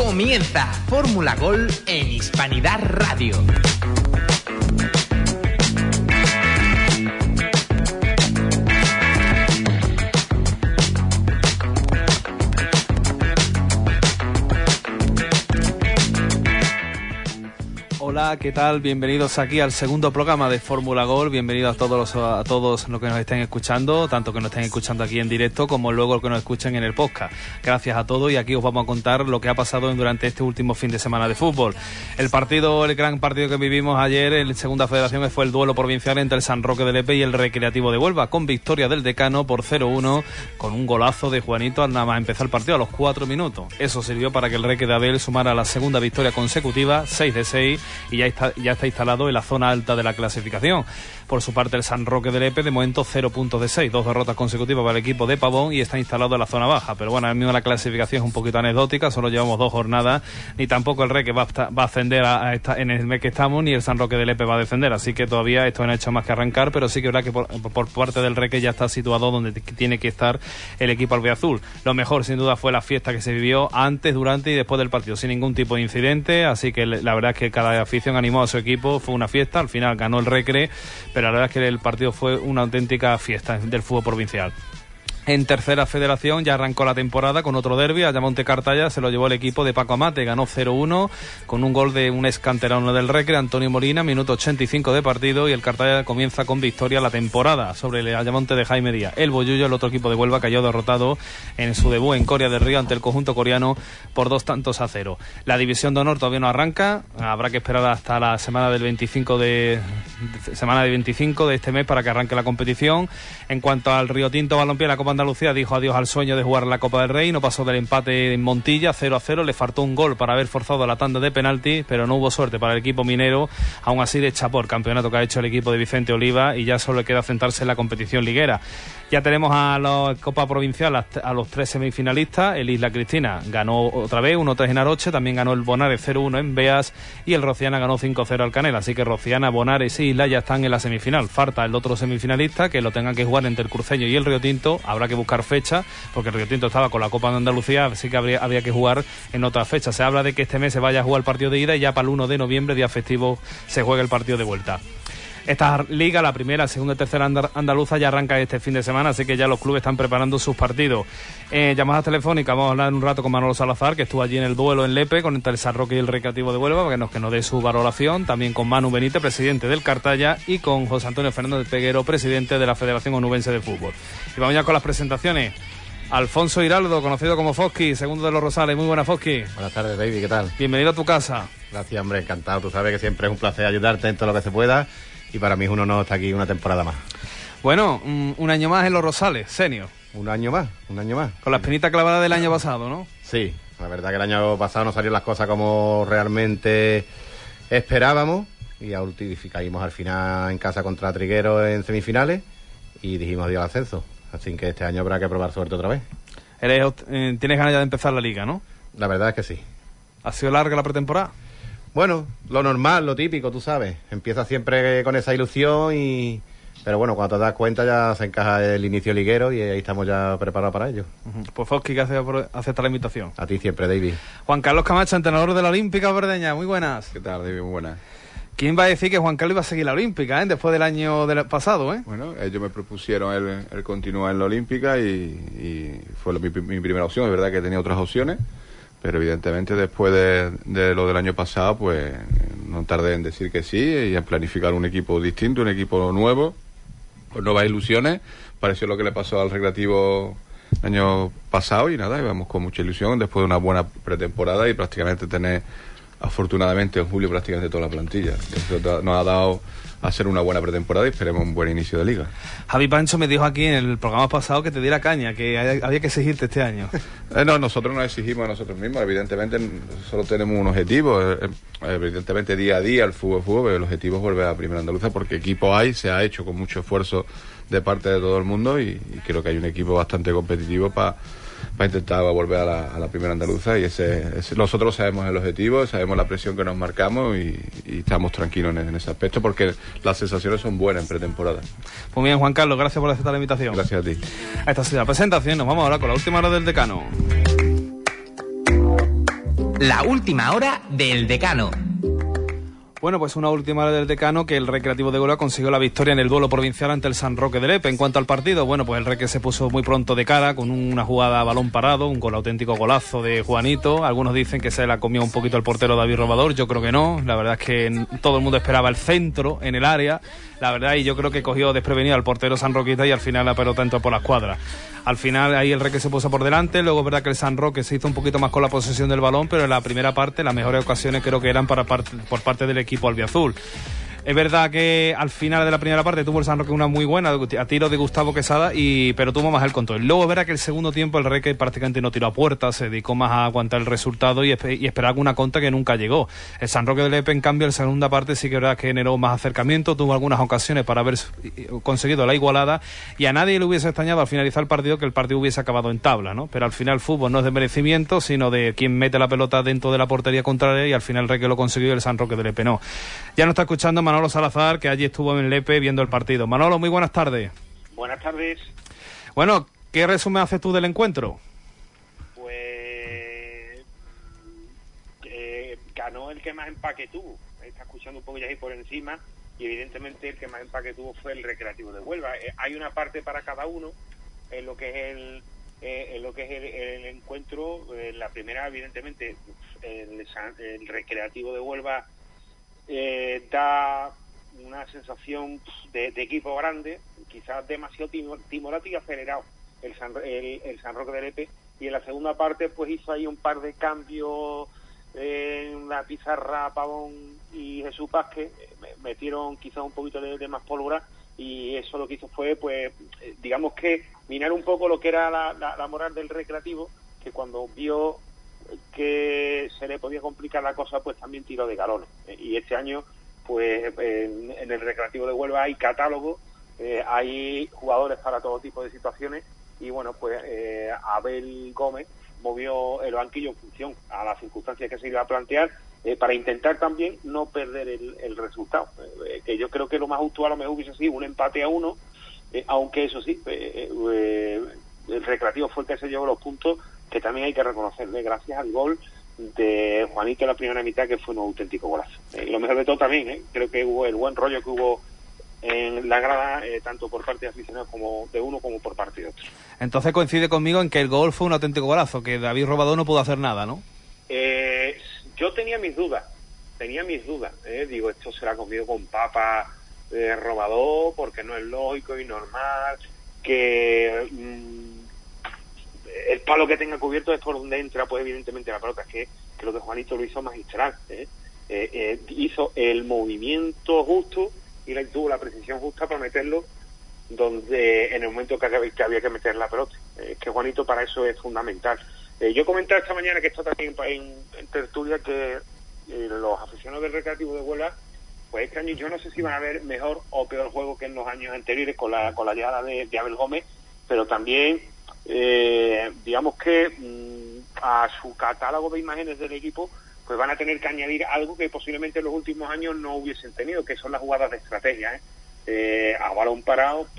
Comienza Fórmula Gol en Hispanidad Radio. Hola, ¿qué tal? Bienvenidos aquí al segundo programa de Fórmula Gol. Bienvenidos a todos los que nos estén escuchando, tanto que nos estén escuchando aquí en directo como luego que nos escuchen en el podcast. Gracias a todos y aquí os vamos a contar lo que ha pasado durante este último fin de semana de fútbol. El gran partido que vivimos ayer en Segunda Federación fue el duelo provincial entre el San Roque de Lepe y el Recreativo de Huelva, con victoria del Decano por 0-1, con un golazo de Juanito al nada más empezar el partido a los 4 minutos. Eso sirvió para que el Reque de Abel sumara la segunda victoria consecutiva, 6 de 6, y ya está instalado en la zona alta de la clasificación. Por su parte, el San Roque de Lepe, de momento 0 puntos de 6, 2 derrotas consecutivas para el equipo de Pavón y está instalado en la zona baja. Pero bueno, ahora mismo la clasificación es un poquito anecdótica, solo llevamos 2 jornadas, ni tampoco el Reque va a ascender en el mes que estamos, ni el San Roque de Lepe va a descender, así que todavía esto no ha hecho más que arrancar, pero sí que es verdad que por parte del Reque ya está situado donde tiene que estar el equipo albiazul. Lo mejor, sin duda, fue la fiesta que se vivió antes, durante y después del partido, sin ningún tipo de incidente, así que la verdad es que cada afición animó a su equipo, fue una fiesta, al final ganó el Recre, pero la verdad es que el partido fue una auténtica fiesta del fútbol provincial. En tercera federación ya arrancó la temporada con otro derbi. Ayamonte Cartaya se lo llevó el equipo de Paco Amate, ganó 0-1 con un gol de un ex-canterano del Recre, Antonio Molina, minuto 85 de partido, y el Cartaya comienza con victoria la temporada sobre el Ayamonte de Jaime Díaz. El Bollullo, el otro equipo de Huelva, cayó derrotado en su debut en Coria del Río ante el conjunto coreano por 2-0. La división de honor todavía no arranca, habrá que esperar hasta la semana del 25 de este mes para que arranque la competición. En cuanto al Río Tinto Balompié, la Copa Andalucía dijo adiós al sueño de jugar la Copa del Rey, no pasó del empate en Montilla 0-0, le faltó un gol para haber forzado la tanda de penalti, pero no hubo suerte para el equipo minero. Aún así, de chapó campeonato que ha hecho el equipo de Vicente Oliva y ya solo le queda centrarse en la competición liguera. Ya tenemos a la Copa Provincial a los 3 semifinalistas. El Isla Cristina ganó otra vez 1-3 en Aroche, también ganó el Bonares 0-1 en Beas y el Rociana ganó 5-0 al Canela, así que Rociana, Bonares y Isla ya están en la semifinal. Falta el otro semifinalista que lo tengan que jugar entre el Cruceño y el Río Tinto. Habrá que buscar fecha porque el Río Tinto estaba con la Copa de Andalucía, así que habría que jugar en otra fecha. Se habla de que este mes se vaya a jugar el partido de ida y ya para el 1 de noviembre, día festivo, se juega el partido de vuelta. Esta liga, la primera, segunda y tercera andaluza, ya arranca este fin de semana, así que ya los clubes están preparando sus partidos. Llamadas telefónicas, vamos a hablar un rato con Manolo Salazar, que estuvo allí en el duelo en Lepe con el San Roque y el Recreativo de Huelva, para que nos dé su valoración. También con Manu Benítez, presidente del Cartaya, y con José Antonio Fernández Peguero, presidente de la Federación Onubense de Fútbol. Y vamos ya con las presentaciones. Alfonso Hiraldo, conocido como Fosqui, segundo de los Rosales. Muy buenas, Fosqui. Buenas tardes, David, ¿qué tal? Bienvenido a tu casa. Gracias, hombre, encantado. Tú sabes que siempre es un placer ayudarte en todo lo que se pueda y para mí es un honor estar aquí una temporada más. Bueno, un año más en los Rosales, senior. Un año más. Con la espinita clavada del año pasado, ¿no? Sí, la verdad que el año pasado no salieron las cosas como realmente esperábamos y caímos al final en casa contra Trigueros en semifinales y dijimos adiós al ascenso. Así que este año habrá que probar suerte otra vez. Tienes ganas ya de empezar la liga, ¿no? La verdad es que sí. ¿Ha sido larga la pretemporada? Bueno, lo normal, lo típico, tú sabes. Empieza siempre con esa ilusión pero bueno, cuando te das cuenta ya se encaja el inicio liguero y ahí estamos ya preparados para ello. Pues Fosqui, que acepta la invitación. A ti siempre, David. Juan Carlos Camacho, entrenador de la Olímpica Verdeña. Muy buenas. ¿Qué tal, David? Muy buenas. ¿Quién va a decir que Juan Carlos iba a seguir la Olímpica, después del año pasado, Bueno, ellos me propusieron el continuar en la Olímpica y fue mi primera opción. Es verdad que tenía otras opciones, pero evidentemente después de lo del año pasado, pues no tardé en decir que sí y en planificar un equipo distinto, un equipo nuevo, con nuevas ilusiones. Pareció lo que le pasó al Recreativo el año pasado y nada, íbamos con mucha ilusión después de una buena pretemporada y prácticamente tener, afortunadamente, en julio prácticamente toda la plantilla. Eso nos ha dado a hacer una buena pretemporada y esperemos un buen inicio de liga. Javi Pancho me dijo aquí en el programa pasado que te diera caña, que había que exigirte este año. No, nosotros nos exigimos a nosotros mismos. Evidentemente solo tenemos un objetivo. Evidentemente día a día el fútbol, pero el objetivo es volver a Primera Andaluza porque equipo hay, se ha hecho con mucho esfuerzo de parte de todo el mundo y creo que hay un equipo bastante competitivo para intentar volver a la Primera Andaluza y nosotros sabemos el objetivo, sabemos la presión que nos marcamos y estamos tranquilos en ese aspecto porque las sensaciones son buenas en pretemporada. Muy bien, Juan Carlos, gracias por aceptar la invitación. Gracias a ti. Esta ha sido la presentación, nos vamos ahora con la última hora del decano. La última hora del decano. Bueno, pues una última hora del decano, que el Recreativo de Huelva consiguió la victoria en el duelo provincial ante el San Roque de Lepe. En cuanto al partido, bueno, pues el Recre se puso muy pronto de cara con una jugada a balón parado, un auténtico golazo de Juanito. Algunos dicen que se la comió un poquito el portero David Robador, yo creo que no. La verdad es que todo el mundo esperaba el centro en el área, la verdad, y yo creo que cogió desprevenido al portero sanroquista y al final la pelota entró por la escuadra. Al final ahí el Recre se puso por delante, luego es verdad que el San Roque se hizo un poquito más con la posesión del balón, pero en la primera parte las mejores ocasiones creo que eran por parte del equipo albiazul. Es verdad que al final de la primera parte tuvo el San Roque una muy buena a tiro de Gustavo Quesada, pero tuvo más el control. Luego es verdad que el segundo tiempo el Recre prácticamente no tiró a puerta, se dedicó más a aguantar el resultado y esperar una contra que nunca llegó. El San Roque de Lepe, en cambio, en la segunda parte sí que es verdad que generó más acercamiento, tuvo algunas ocasiones para haber conseguido la igualada, y a nadie le hubiese extrañado al finalizar el partido que el partido hubiese acabado en tabla, ¿no? Pero al final el fútbol no es de merecimiento, sino de quien mete la pelota dentro de la portería contraria, y al final el Recre lo consiguió y el San Roque de Lepe no. Ya nos está escuchando Manolo Salazar, que allí estuvo en Lepe viendo el partido. Manolo, muy buenas tardes. Buenas tardes. Bueno, ¿qué resumen haces tú del encuentro? Pues ganó el que más empaque tuvo. Está escuchando un poco ya ahí por encima, y evidentemente el que más empaque tuvo fue el Recreativo de Huelva. Hay una parte para cada uno en lo que es el encuentro. La primera, evidentemente, el Recreativo de Huelva da una sensación de equipo grande, quizás demasiado timorato y acelerado el San Roque de Lepe, y en la segunda parte pues hizo ahí un par de cambios en la pizarra. Pavón y Jesús Vázquez metieron quizás un poquito de más pólvora, y eso lo que hizo fue, pues, digamos que minar un poco lo que era la moral del Recreativo, que cuando vio que se le podía complicar la cosa, pues también tiró de galones. Y este año, pues en el Recreativo de Huelva hay catálogo, hay jugadores para todo tipo de situaciones, y bueno, pues Abel Gómez movió el banquillo en función a las circunstancias que se iba a plantear, para intentar también no perder el resultado, que yo creo que lo más justo a lo mejor hubiese sido un empate a 1, aunque eso sí, el Recreativo fue el que se llevó los puntos, que también hay que reconocerle, gracias al gol de Juanito en la primera mitad, que fue un auténtico golazo. Y lo mejor de todo también, creo que hubo el buen rollo que hubo en la grada, tanto por parte de aficionados como de uno como por parte de otro. Entonces coincide conmigo en que el gol fue un auténtico golazo, que David Robador no pudo hacer nada, ¿no? Yo tenía mis dudas, digo, esto será comido con papa Robador, porque no es lógico y normal que el palo que tenga cubierto es por donde entra, pues evidentemente la pelota. Es que creo que Juanito lo hizo magistral, hizo el movimiento justo y tuvo la precisión justa para meterlo donde en el momento que había que meter la pelota. Que Juanito para eso es fundamental. Yo comentaba esta mañana, que esto también en tertulia, que los aficionados del Recreativo de Huelva, pues este año yo no sé si van a ver mejor o peor juego que en los años anteriores con la llegada de Abel Gómez, pero también digamos que a su catálogo de imágenes del equipo pues van a tener que añadir algo que posiblemente en los últimos años no hubiesen tenido, que son las jugadas de estrategia. A balón parado,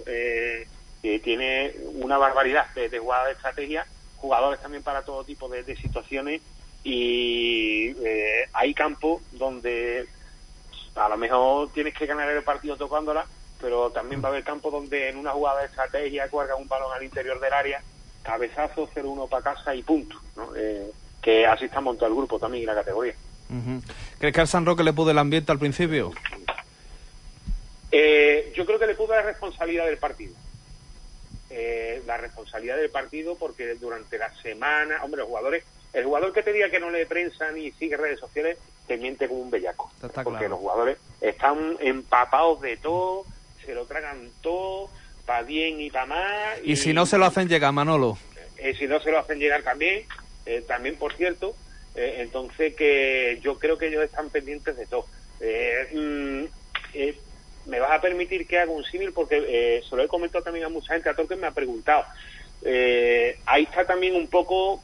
tiene una barbaridad de jugadas de estrategia, jugadores también para todo tipo de situaciones, y hay campos donde a lo mejor tienes que ganar el partido tocándola, pero también va a haber campos donde en una jugada de estrategia cuelga un balón al interior del área, cabezazo, 0-1 para casa y punto, ¿no? Que así está montado el grupo también y la categoría. Uh-huh. ¿Crees que al San Roque le pudo el ambiente al principio? Yo creo que le pudo la responsabilidad del partido. Porque durante la semana, hombre, el jugador que te diga que no lee prensa ni sigue redes sociales, te miente como un bellaco. Porque claro, los jugadores están empapados de todo, se lo tragan todo, para bien y para mal. Y si no se lo hacen llegar, Manolo. Si no se lo hacen llegar también, por cierto, entonces que yo creo que ellos están pendientes de todo. Me vas a permitir que haga un símil, porque se lo he comentado también a mucha gente, a todo que me ha preguntado. Ahí está también un poco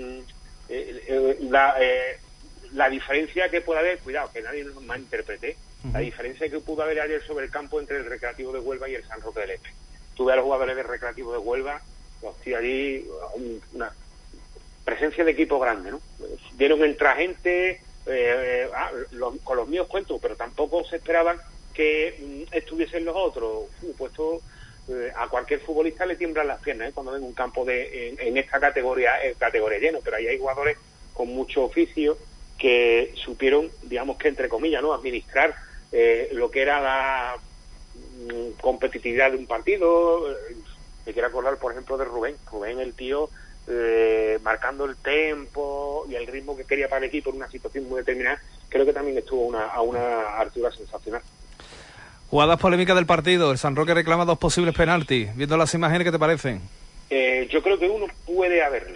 la diferencia que puede haber, cuidado, que nadie nos malinterprete, la diferencia que pudo haber ayer sobre el campo entre el Recreativo de Huelva y el San Roque de Lepe. Tuve a los jugadores del Recreativo de Huelva, hostia, allí una presencia de equipo grande, ¿no? Vieron entrar gente, con los míos cuentos, pero tampoco se esperaban que estuviesen los otros. Puesto a cualquier futbolista le tiemblan las piernas cuando ven un campo en esta categoría lleno, pero ahí hay jugadores con mucho oficio que supieron, digamos que entre comillas, ¿no?, administrar lo que era la competitividad de un partido. Me quiero acordar, por ejemplo, de Rubén, el tío, marcando el tempo y el ritmo que quería para el equipo en una situación muy determinada. Creo que también estuvo a una altura sensacional. Jugadas polémicas del partido. El San Roque reclama 2 posibles penaltis. Viendo las imágenes, ¿qué te parecen? Yo creo que uno puede haberlo.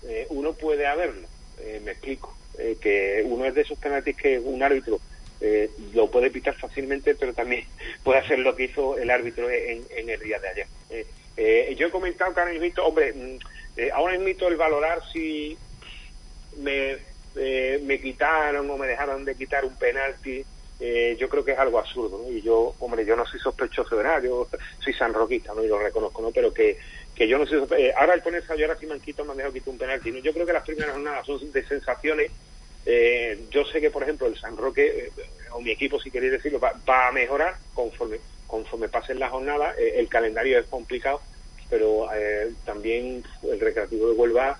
Me explico. Que uno es de esos penaltis que un árbitro lo puede pitar fácilmente, pero también puede hacer lo que hizo el árbitro en el día de ayer. Yo he comentado que ahora mismo el valorar si me quitaron o me dejaron de quitar un penalti, yo creo que es algo absurdo, ¿no? Y yo no soy sospechoso de nada, yo soy sanroquista, ¿no?, y lo reconozco, ¿no? Pero que yo no sé, ahora el ponerse a llorar si me han quitado, me han dejado quitar un penalti, ¿no? Yo creo que las primeras jornadas son de sensaciones. Yo sé que, por ejemplo, el San Roque, o mi equipo, si queréis decirlo, va a mejorar conforme pasen las jornadas. El calendario es complicado, pero también el Recreativo de Huelva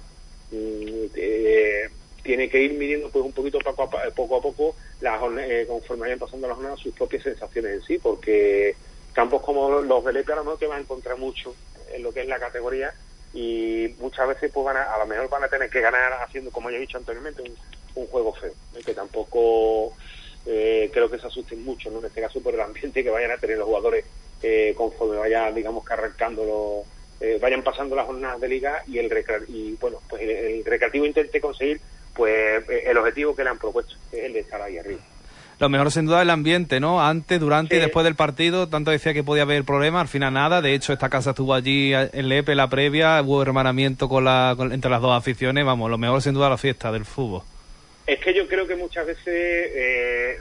tiene que ir midiendo pues un poquito poco a poco conforme vayan pasando las jornadas sus propias sensaciones en sí, porque campos como los de Lepe a lo mejor te van a encontrar mucho en lo que es la categoría, y muchas veces pues a lo mejor van a tener que ganar haciendo, como ya he dicho anteriormente, un juego feo, que tampoco creo que se asusten mucho, ¿no?, en este caso por el ambiente que vayan a tener los jugadores conforme vayan, digamos, que arrancando vayan pasando las jornadas de liga, y el Recreativo intente conseguir pues el objetivo que le han propuesto, que es el de estar ahí arriba. Lo mejor sin duda es el ambiente, ¿no? Antes, durante y después del partido, tanto decía que podía haber problemas, al final nada. De hecho, esta casa estuvo allí en Lepe, la previa, hubo hermanamiento entre las dos aficiones. Vamos, lo mejor sin duda la fiesta del fútbol. Es que yo creo que muchas veces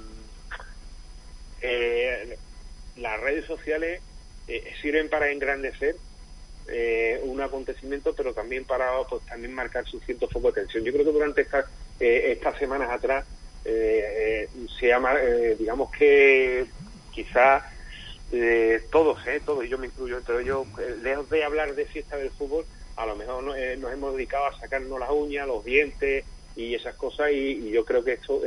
las redes sociales sirven para engrandecer un acontecimiento, pero también para también marcar su cierto foco de tensión. Yo creo que durante estas semanas atrás digamos que quizás todos, y yo me incluyo entre ellos, lejos de hablar de fiesta del fútbol, a lo mejor nos hemos dedicado a sacarnos las uñas, los dientes y esas cosas, y yo creo que esto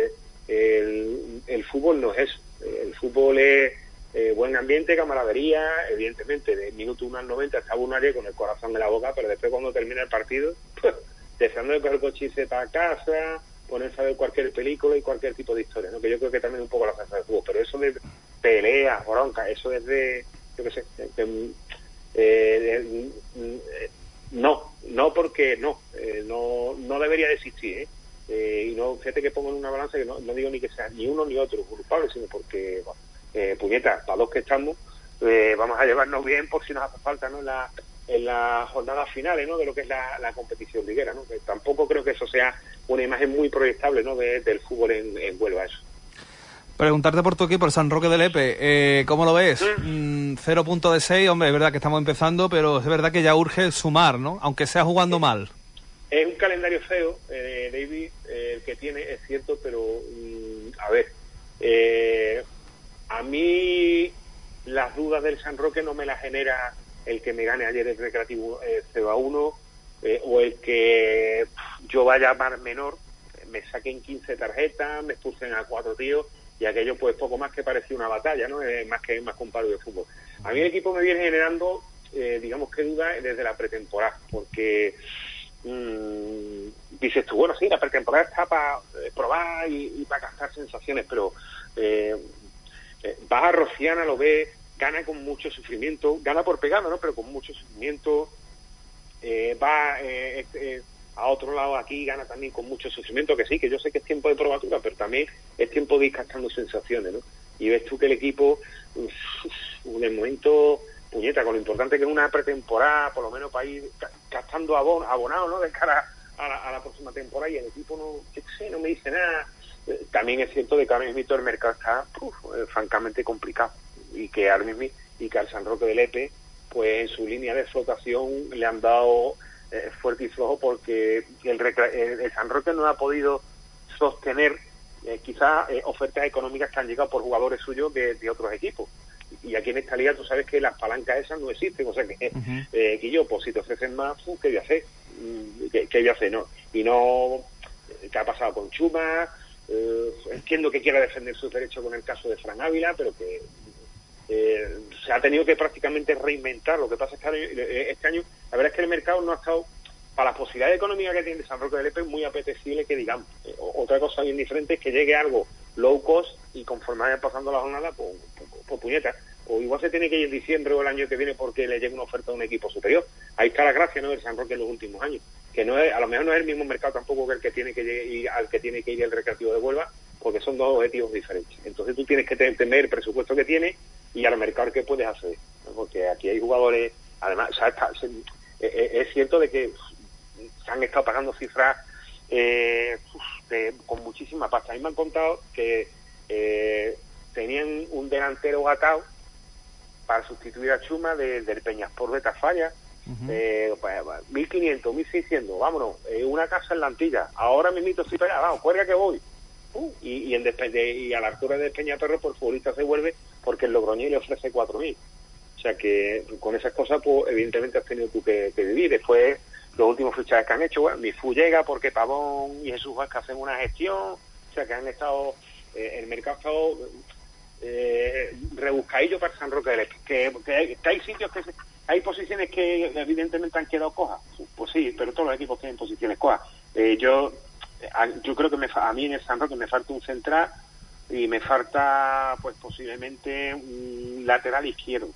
el fútbol no es eso. El fútbol es buen ambiente, camaradería, evidentemente de minuto 1 al 90 estaba uno allí con el corazón en la boca, pero después cuando termina el partido deseando de coger el coche para casa, ponerse a ver cualquier película y cualquier tipo de historia, ¿no? Que yo creo que también un poco la fiesta del fútbol, pero eso de peleas, bronca, eso es de, yo qué sé, no porque no debería de existir, y no, fíjate que pongo en una balanza que no digo ni que sea ni uno ni otro culpable, sino porque puñeta, para los que estamos vamos a llevarnos bien por si nos hace falta, ¿no?, en las jornadas finales, ¿no?, de lo que es la competición liguera, ¿no? Que tampoco creo que eso sea una imagen muy proyectable, ¿no?, del fútbol en Huelva, eso. Preguntarte por tu equipo, el San Roque de Lepe, ¿cómo lo ves? 0 puntos de 6, hombre, es verdad que estamos empezando, pero es verdad que ya urge sumar, ¿no?, aunque sea jugando mal. Es un calendario feo, David, el que tiene, es cierto, pero a ver, a mí las dudas del San Roque no me las genera el que me gane ayer el Recreativo 0-1, o el que yo vaya a mar menor, me saquen 15 tarjetas, me expulsen a 4 tíos, y aquello pues poco más que parecía una batalla, ¿no? Más que un palo de fútbol. A mí el equipo me viene generando, digamos que dudas desde la pretemporada, porque dices tú, bueno, sí, la pretemporada está para probar y para gastar sensaciones, pero vas a Rociana, lo ves, gana con mucho sufrimiento, gana por pegada, ¿no?, pero con mucho sufrimiento, va a otro lado aquí, gana también con mucho sufrimiento, que sí, que yo sé que es tiempo de probatura, pero también es tiempo de ir gastando sensaciones, ¿no? Y ves tú que el equipo, en el momento, puñeta, con lo importante que es una pretemporada, por lo menos para ir gastando abonado, ¿no?, de cara a la próxima temporada, y el equipo no me dice nada. También es cierto de que ahora mismo el mercado está francamente complicado, y que al San Roque de Lepe, pues en su línea de flotación le han dado fuerte y flojo, porque el San Roque no ha podido sostener quizás ofertas económicas que han llegado por jugadores suyos de otros equipos. Y aquí en esta liga tú sabes que las palancas esas no existen, o sea que Guillo, pues si te ofrecen más, ¿qué voy a hacer? ¿Qué voy a hacer? ¿No? Y no, ¿qué ha pasado con Chuma? Entiendo que quiera defender sus derechos con el caso de Fran Ávila, pero que se ha tenido que prácticamente reinventar. Lo que pasa es que este año la verdad es que el mercado no ha estado, para las posibilidades económicas que tiene San Roque del Lepe, muy apetecible que digamos. Otra cosa bien diferente es que llegue algo low cost y conforme vaya pasando la jornada, pues puñeta. O igual se tiene que ir en diciembre o el año que viene porque le llegue una oferta a un equipo superior. Ahí está la gracia, ¿no?, del San Roque en los últimos años. Que no es, a lo mejor no es el mismo mercado tampoco que el que tiene que ir, al que tiene que ir el Recreativo de Huelva, porque son dos objetivos diferentes. Entonces tú tienes que tener el presupuesto que tienes y al mercado que puedes hacer, ¿no? Porque aquí hay jugadores, además, o sea, es cierto de que se han estado pagando cifras con muchísima pasta. A mí me han contado que tenían un delantero atado para sustituir a Chuma del Peñaspor de Tafalla, 1.500, 1.600, vámonos, una casa en la Antilla, ahora mismito estoy pegado, vamos, cuelga que voy. Y a la altura de Peñaperro por futbolista se vuelve porque el Logroñés le ofrece 4.000. O sea que con esas cosas, pues evidentemente has tenido tú que vivir. Después, los últimos fichajes que han hecho, bueno, Mifu llega porque Pavón y Jesús Vázquez hacen una gestión, o sea que han estado, el mercado ha estado rebuscadillo para San Roque del Lepe. Que hay sitios hay posiciones que evidentemente han quedado cojas, pues sí, pero todos los equipos tienen posiciones cojas. Yo creo que a mí en el San Roque me falta un central y me falta pues posiblemente un lateral izquierdo.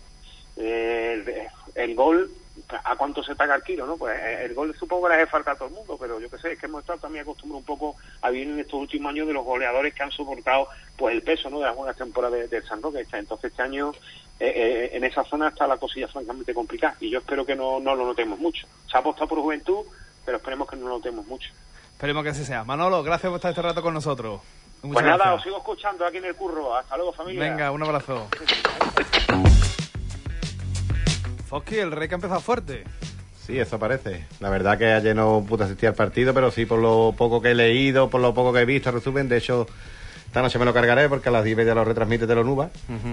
El gol, ¿a cuánto se paga el kilo, no? Pues el gol supongo que le hace falta a todo el mundo, pero yo qué sé, es que hemos estado también acostumbrados un poco a vivir en estos últimos años de los goleadores que han soportado pues el peso, ¿no?, de las buenas temporadas del San Roque. Entonces este año en esa zona está la cosilla francamente complicada y yo espero que no lo notemos mucho. Se ha apostado por juventud, pero esperemos que no lo notemos mucho. Esperemos que así sea. Manolo, gracias por estar este rato con nosotros. Pues nada, os sigo escuchando aquí en el curro. Hasta luego, familia. Venga, un abrazo. Fosqui, el Rey que ha empezado fuerte. Sí, eso parece. La verdad que ayer no pude asistir al partido, pero sí por lo poco que he leído, por lo poco que he visto, resumen. De hecho, esta noche me lo cargaré porque a las 10 ya lo retransmite de los Nuba.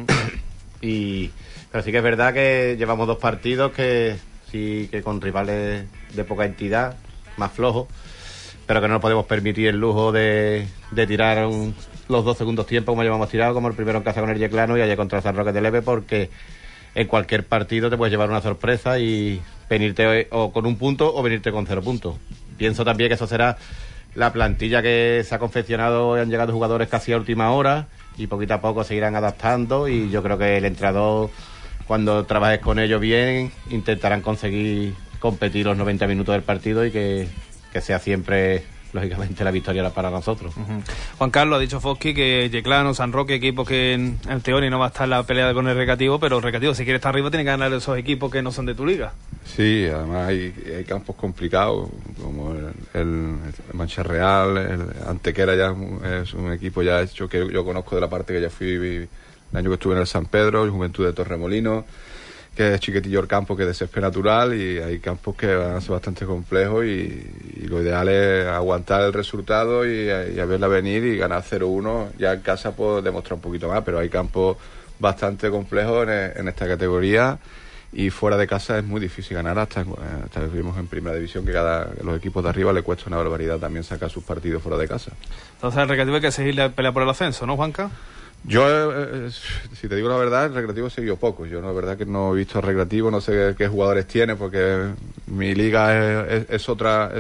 Pero sí que es verdad que llevamos 2 partidos que sí que con rivales de poca entidad, más flojos, pero que no nos podemos permitir el lujo de tirar los 2 segundos tiempos como llevamos tirado, como el primero en casa con el Yeclano y ayer contra el San Roque del Lepe, porque en cualquier partido te puedes llevar una sorpresa y venirte o con un punto o venirte con 0 puntos. Pienso también que eso será la plantilla que se ha confeccionado y han llegado jugadores casi a última hora y poquito a poco se irán adaptando y yo creo que el entrenador, cuando trabajes con ellos bien, intentarán conseguir competir los 90 minutos del partido y que sea siempre, lógicamente, la victoria para nosotros. Juan Carlos, ha dicho Fosqui que Yeclano, San Roque, equipos que en teoría no va a estar en la pelea con el Recreativo, pero el Recreativo, si quiere estar arriba, tiene que ganar esos equipos que no son de tu liga. Sí, además hay campos complicados, como el Mancha Real, el Antequera ya es un equipo ya hecho que yo conozco de la parte que ya fui el año que estuve en el San Pedro, el Juventud de Torremolinos, que es chiquitillo el campo, que es de césped natural, y hay campos que van a ser bastante complejos y lo ideal es aguantar el resultado y a verla venir y ganar 0-1. Ya en casa puedo demostrar un poquito más, pero hay campos bastante complejos en esta categoría y fuera de casa es muy difícil ganar hasta que vimos en primera división que los equipos de arriba le cuesta una barbaridad también sacar sus partidos fuera de casa. Entonces el Recreativo hay que seguir la pelea por el ascenso, ¿no, Juanca? Yo, si te digo la verdad, el Recreativo he seguido poco. Yo la verdad que no he visto el Recreativo, no sé qué jugadores tiene, porque mi liga es otra.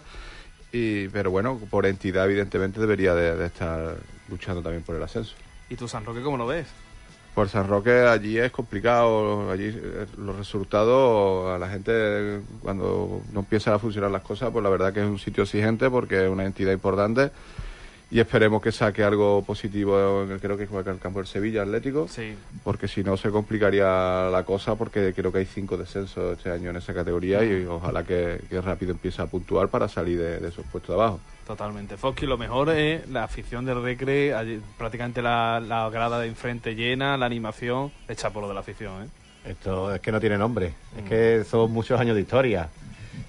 Pero bueno, por entidad evidentemente debería de estar luchando también por el ascenso. ¿Y tú, San Roque, cómo lo ves? Por San Roque allí es complicado, allí los resultados a la gente cuando no empiezan a funcionar las cosas, pues la verdad que es un sitio exigente porque es una entidad importante. Y esperemos que saque algo positivo, creo que juega en el campo del Sevilla Atlético, sí, porque si no se complicaría la cosa, porque creo que hay 5 descensos este año en esa categoría y ojalá que rápido empiece a puntuar para salir de esos puestos de abajo. Totalmente. Fosqui, lo mejor es la afición del Recre, prácticamente la grada de enfrente llena, la animación, echa por lo de la afición, ¿eh? Esto es que no tiene nombre, es que son muchos años de historia.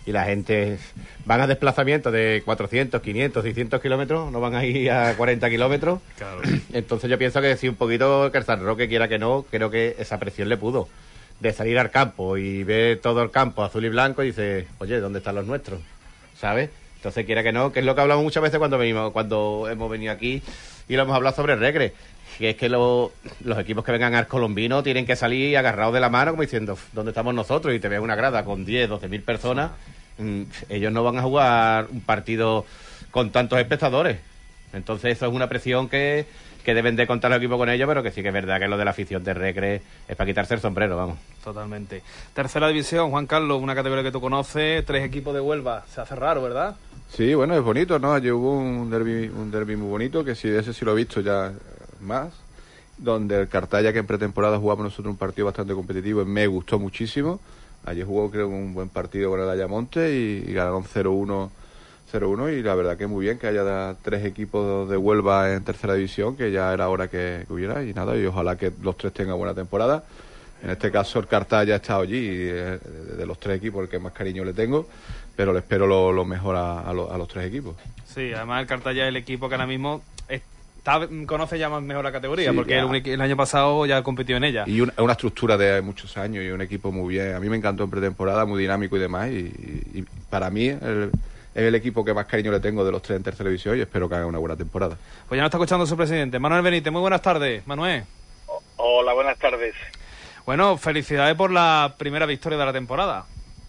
y la gente van a desplazamientos de 400, 500, 600 kilómetros, no van a ir a 40 kilómetros. Claro. Entonces yo pienso que si un poquito que el San Roque quiera que no, creo que esa presión le pudo. De salir al campo y ver todo el campo azul y blanco y dice, oye, ¿dónde están los nuestros? ¿Sabes? Entonces quiera que no, que es lo que hablamos muchas veces cuando hemos venido aquí y lo hemos hablado sobre el Recre. Que es que los equipos que vengan al Colombino tienen que salir agarrados de la mano como diciendo, ¿dónde estamos nosotros? Y te ves una grada con 10, 12.000 personas. Ellos no van a jugar un partido con tantos espectadores. Entonces eso es una presión que deben de contar los equipos con ellos, pero que sí que es verdad que lo de la afición de Recre es para quitarse el sombrero, vamos. Totalmente. Tercera división, Juan Carlos, una categoría que tú conoces, 3 equipos de Huelva. Se hace raro, ¿verdad? Sí, bueno, es bonito, ¿no? Ayer hubo un derbi muy bonito, que sí, ese sí lo he visto ya más, donde el Cartaya, que en pretemporada jugamos nosotros un partido bastante competitivo, me gustó muchísimo. Ayer jugó, creo, un buen partido con el Ayamonte y ganaron 0-1, y la verdad que muy bien que haya 3 equipos de Huelva en tercera división, que ya era hora que hubiera, y nada, y ojalá que los 3 tengan buena temporada. En este caso el Cartaya ha estado allí, y de los 3 equipos el que más cariño le tengo, pero le espero lo mejor a los 3 equipos. Sí, además el Cartaya es el equipo que ahora mismo conoce ya más mejor la categoría, sí, porque el año pasado ya compitió en ella. Y una estructura de muchos años y un equipo muy bien. A mí me encantó en pretemporada, muy dinámico y demás, y para mí es el equipo que más cariño le tengo de los 3 en tercera división, y espero que haga una buena temporada. Pues ya nos está escuchando su presidente, Manuel Benítez. Muy buenas tardes, Manuel. Hola, buenas tardes. Bueno, felicidades por la primera victoria de la temporada.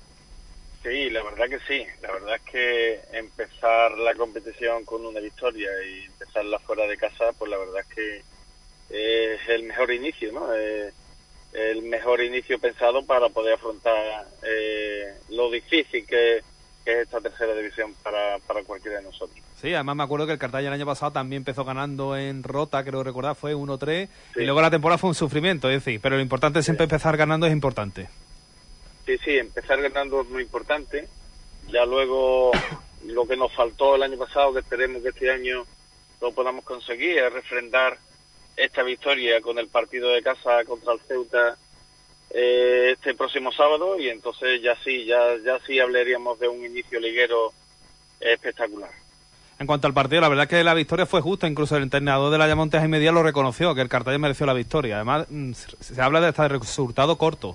Sí, la verdad que sí. La verdad es que empezar la competición con una victoria y empezarla fuera de casa, pues la verdad es que es el mejor inicio, ¿no? El mejor inicio pensado para poder afrontar lo difícil que es esta tercera división para cualquiera de nosotros. Sí, además me acuerdo que el Cartaya el año pasado también empezó ganando en Rota, creo recordar, fue 1-3, sí. Y luego la temporada fue un sufrimiento, es decir, pero lo importante es siempre empezar ganando, es importante. Sí, empezar ganando es muy importante. Ya luego lo que nos faltó el año pasado, que esperemos que este año lo podamos conseguir, es refrendar esta victoria con el partido de casa contra el Ceuta este próximo sábado, y entonces ya sí hablaríamos de un inicio liguero espectacular. En cuanto al partido, la verdad es que la victoria fue justa, incluso el entrenador de la Ayamonte, Jaime Díaz, lo reconoció, que el Cartaya mereció la victoria. Además, se habla de hasta de resultado corto.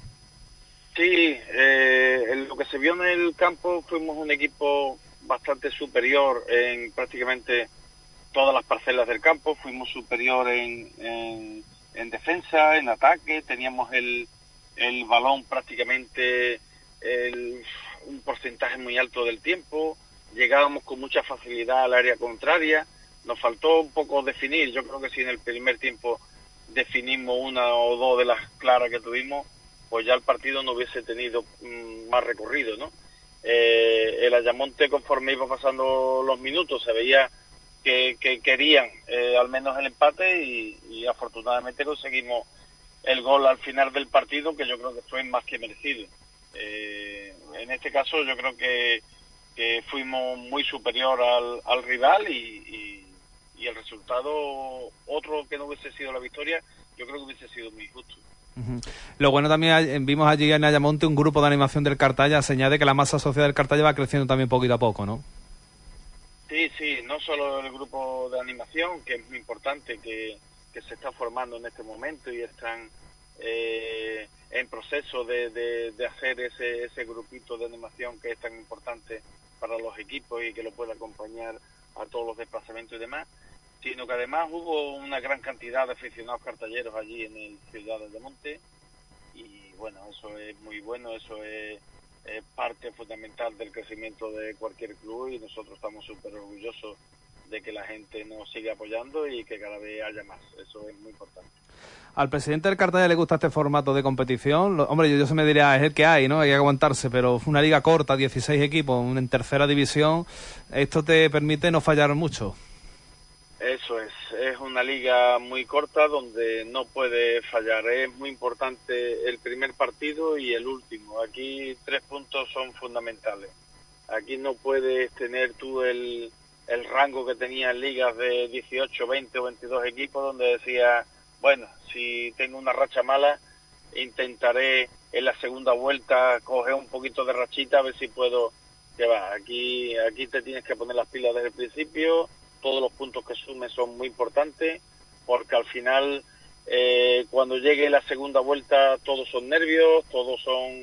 Sí, en lo que se vio en el campo fuimos un equipo bastante superior en prácticamente todas las parcelas del campo. Fuimos superior en defensa, en ataque, teníamos el balón prácticamente un porcentaje muy alto del tiempo, llegábamos con mucha facilidad al área contraria. Nos faltó un poco definir. Yo creo que si en el primer tiempo definimos una o dos de las claras que tuvimos, pues ya el partido no hubiese tenido más recorrido, ¿no? El Ayamonte, conforme iba pasando los minutos, se veía que querían al menos el empate, y afortunadamente conseguimos el gol al final del partido, que yo creo que fue más que merecido. En este caso yo creo que fuimos muy superior al rival, y el resultado, otro que no hubiese sido la victoria, yo creo que hubiese sido muy justo. Lo bueno también, vimos allí en Ayamonte un grupo de animación del Cartaya, señal de que la masa social del Cartaya va creciendo también poquito a poco, ¿no? Sí, no solo el grupo de animación, que es muy importante, que se está formando en este momento y están en proceso de hacer ese grupito de animación que es tan importante para los equipos y que lo puede acompañar a todos los desplazamientos y demás, sino que además hubo una gran cantidad de aficionados cartalleros allí en el Ciudad de Monte, y bueno, eso es muy bueno, eso es parte fundamental del crecimiento de cualquier club, y nosotros estamos súper orgullosos de que la gente nos siga apoyando y que cada vez haya más. Eso es muy importante. Al presidente del Cartaya le gusta este formato de competición. Hombre, yo se me diría, es el que hay, ¿no? Hay que aguantarse, pero una liga corta, 16 equipos, en tercera división, esto te permite no fallar mucho. Eso es una liga muy corta donde no puede fallar. Es muy importante el primer partido y el último. Aquí 3 puntos son fundamentales. Aquí no puedes tener tú el rango que tenía en ligas de 18, 20 o 22 equipos, donde decía, bueno, si tengo una racha mala, intentaré en la segunda vuelta coger un poquito de rachita, a ver si puedo, que va, aquí te tienes que poner las pilas desde el principio, todos los puntos que sumes son muy importantes, porque al final, cuando llegue la segunda vuelta, todos son nervios, todo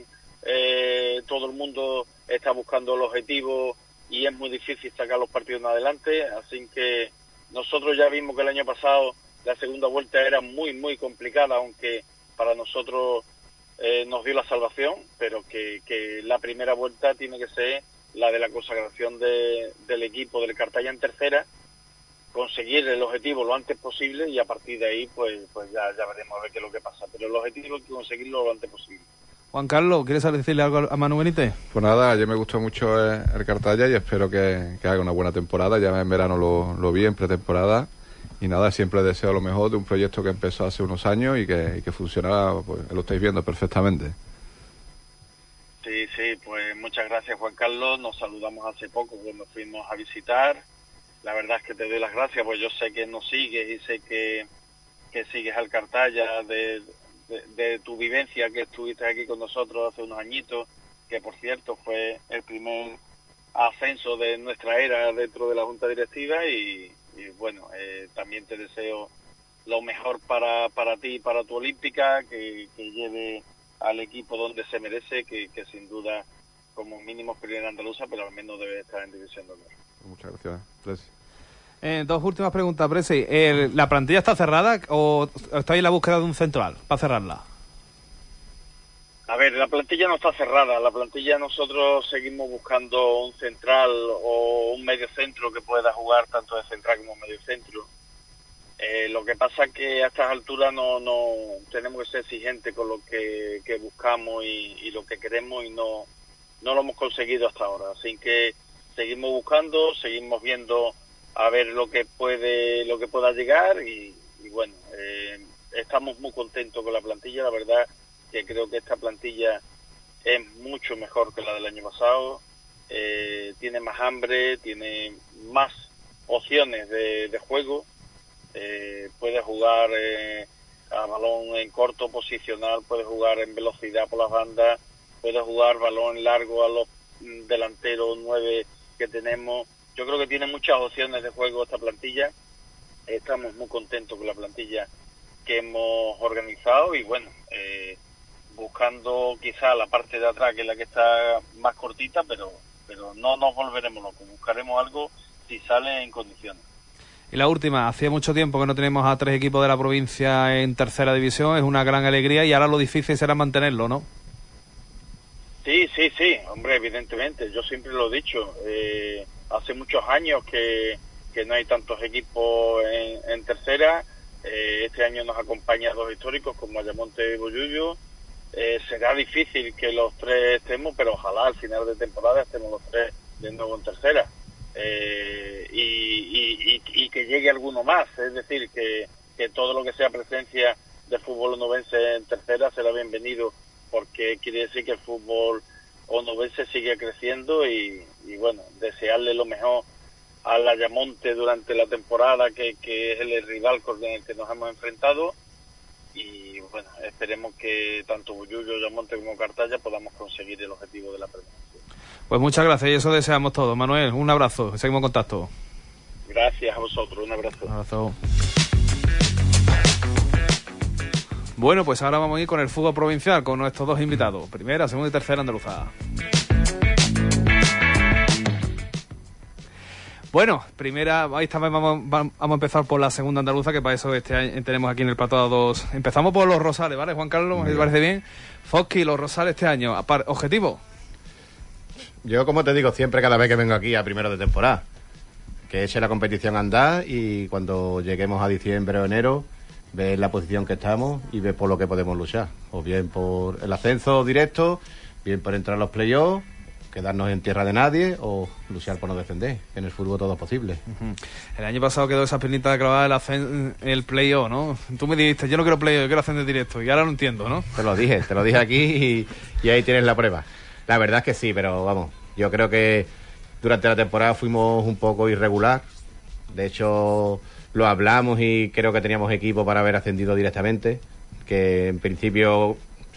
el mundo está buscando el objetivo y es muy difícil sacar los partidos en adelante, así que nosotros ya vimos que el año pasado la segunda vuelta era muy, muy complicada, aunque para nosotros nos dio la salvación, pero que la primera vuelta tiene que ser la de la consagración del equipo del Cartaya en tercera, conseguir el objetivo lo antes posible y a partir de ahí pues ya veremos a ver qué es lo que pasa, pero el objetivo es conseguirlo lo antes posible. Juan Carlos, ¿quieres decirle algo a Manu Benítez? Pues nada, ayer me gustó mucho el Cartaya y espero que haga una buena temporada. Ya en verano lo vi en pretemporada y nada, siempre deseo lo mejor de un proyecto que empezó hace unos años y que funcionará, pues lo estáis viendo perfectamente. Sí, pues muchas gracias, Juan Carlos. Nos saludamos hace poco cuando fuimos a visitar. La verdad es que te doy las gracias, pues yo sé que nos sigues y sé que sigues al Cartaya de tu vivencia, que estuviste aquí con nosotros hace unos añitos, que por cierto fue el primer ascenso de nuestra era dentro de la Junta Directiva y bueno, también te deseo lo mejor para ti y para tu Olímpica, que lleve al equipo donde se merece, que sin duda como mínimo es primera andaluza, pero al menos debe estar en División de Honor. Muchas gracias, Presi. Dos últimas preguntas, Presi. ¿La plantilla está cerrada o estáis en la búsqueda de un central para cerrarla? A ver, la plantilla no está cerrada. La plantilla nosotros seguimos buscando un central o un medio centro que pueda jugar tanto de central como medio centro. Lo que pasa es que a estas alturas no tenemos que ser exigentes con lo que buscamos y lo que queremos y no lo hemos conseguido hasta ahora. Así que seguimos buscando, seguimos viendo a ver lo que pueda llegar y bueno, estamos muy contentos con la plantilla. La verdad que creo que esta plantilla es mucho mejor que la del año pasado, tiene más hambre, tiene más opciones de juego, puede jugar a balón en corto posicional, puede jugar en velocidad por las bandas, puede jugar balón largo a los delanteros 9 que tenemos. Yo creo que tiene muchas opciones de juego esta plantilla. Estamos muy contentos con la plantilla que hemos organizado y bueno, buscando quizá la parte de atrás, que es la que está más cortita, pero no nos volveremos locos. Buscaremos algo si sale en condiciones. Y la última, hacía mucho tiempo que no tenemos a 3 equipos de la provincia en tercera división, es una gran alegría y ahora lo difícil será mantenerlo, ¿no? Sí, hombre, evidentemente, yo siempre lo he dicho, hace muchos años que no hay tantos equipos en tercera, este año nos acompañan 2 históricos como Ayamonte y Bollullo, será difícil que los 3 estemos, pero ojalá al final de temporada estemos los 3 de nuevo en tercera, y que llegue alguno más, es decir, que todo lo que sea presencia de fútbol onubense en tercera será bienvenido, porque quiere decir que el fútbol onubense sigue creciendo y bueno, desearle lo mejor al Ayamonte durante la temporada, que es el rival con el que nos hemos enfrentado, y bueno, esperemos que tanto Bollullo, Ayamonte como Cartaya podamos conseguir el objetivo de la permanencia. Pues muchas gracias y eso deseamos todos. Manuel, un abrazo, seguimos en contacto. Gracias a vosotros, un abrazo. Un abrazo. Bueno, pues ahora vamos a ir con el fútbol provincial, con nuestros 2 invitados, primera, segunda y tercera andaluza. Bueno, primera, esta vez vamos a empezar por la segunda andaluza, que para eso este año tenemos aquí en el plato a 2. Empezamos por los Rosales, ¿vale, Juan Carlos? ¿Me parece bien? Fosqui, los Rosales este año, ¿objetivo? Yo, como te digo siempre, cada vez que vengo aquí a primero de temporada, que eche la competición a andar y cuando lleguemos a diciembre o enero, ver la posición que estamos y ver por lo que podemos luchar. O bien por el ascenso directo, bien por entrar a los playoffs, quedarnos en tierra de nadie o luchar por no defender. En el fútbol todo es posible. El año pasado quedó esa pinita de clavar el playoff, ¿no? Tú me dijiste, yo no quiero playoff, yo quiero ascender directo. Y ahora lo entiendo, ¿no? Te lo dije aquí y ahí tienes la prueba. La verdad es que sí, pero vamos, yo creo que durante la temporada fuimos un poco irregular. De hecho, lo hablamos y creo que teníamos equipo para haber ascendido directamente, que en principio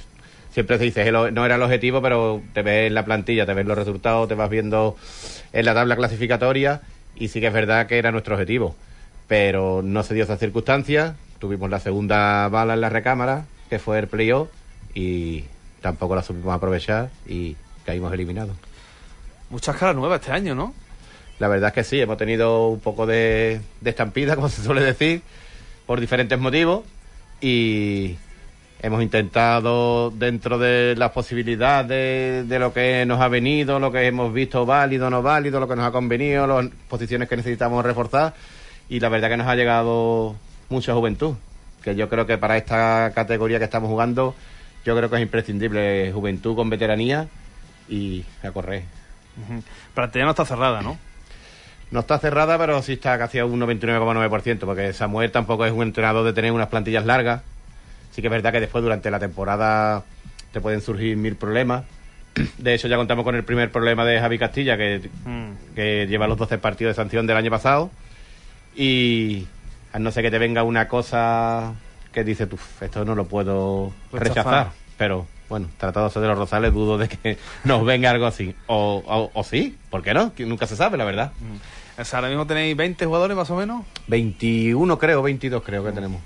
siempre se dice, no era el objetivo, pero te ves en la plantilla, te ves los resultados, te vas viendo en la tabla clasificatoria, y sí que es verdad que era nuestro objetivo. Pero no se dio esa circunstancia, tuvimos la segunda bala en la recámara, que fue el playoff, y tampoco la supimos aprovechar y caímos eliminados. Muchas caras nuevas este año, ¿no? La verdad es que sí, hemos tenido un poco de estampida, como se suele decir, por diferentes motivos, y hemos intentado, dentro de las posibilidades de lo que nos ha venido, lo que hemos visto válido, no válido, lo que nos ha convenido, las posiciones que necesitamos reforzar, y la verdad que nos ha llegado mucha juventud, que yo creo que para esta categoría que estamos jugando, yo creo que es imprescindible juventud con veteranía y a correr. Plantilla no está cerrada, ¿no? No está cerrada, pero sí está casi a un 99,9%, porque Samuel tampoco es un entrenador de tener unas plantillas largas. Sí que es verdad que después, durante la temporada, te pueden surgir 1000 problemas. De hecho, ya contamos con el primer problema de Javi Castilla, que lleva los 12 partidos de sanción del año pasado. Y a no ser que te venga una cosa que dice, esto no lo puedo rechazar. Pero bueno, tratándose de los Rosales, dudo de que nos venga algo así. O sí, ¿por qué no? Que nunca se sabe, la verdad. O sea, ahora mismo tenéis 20 jugadores más o menos. 21 creo, 22 creo que tenemos.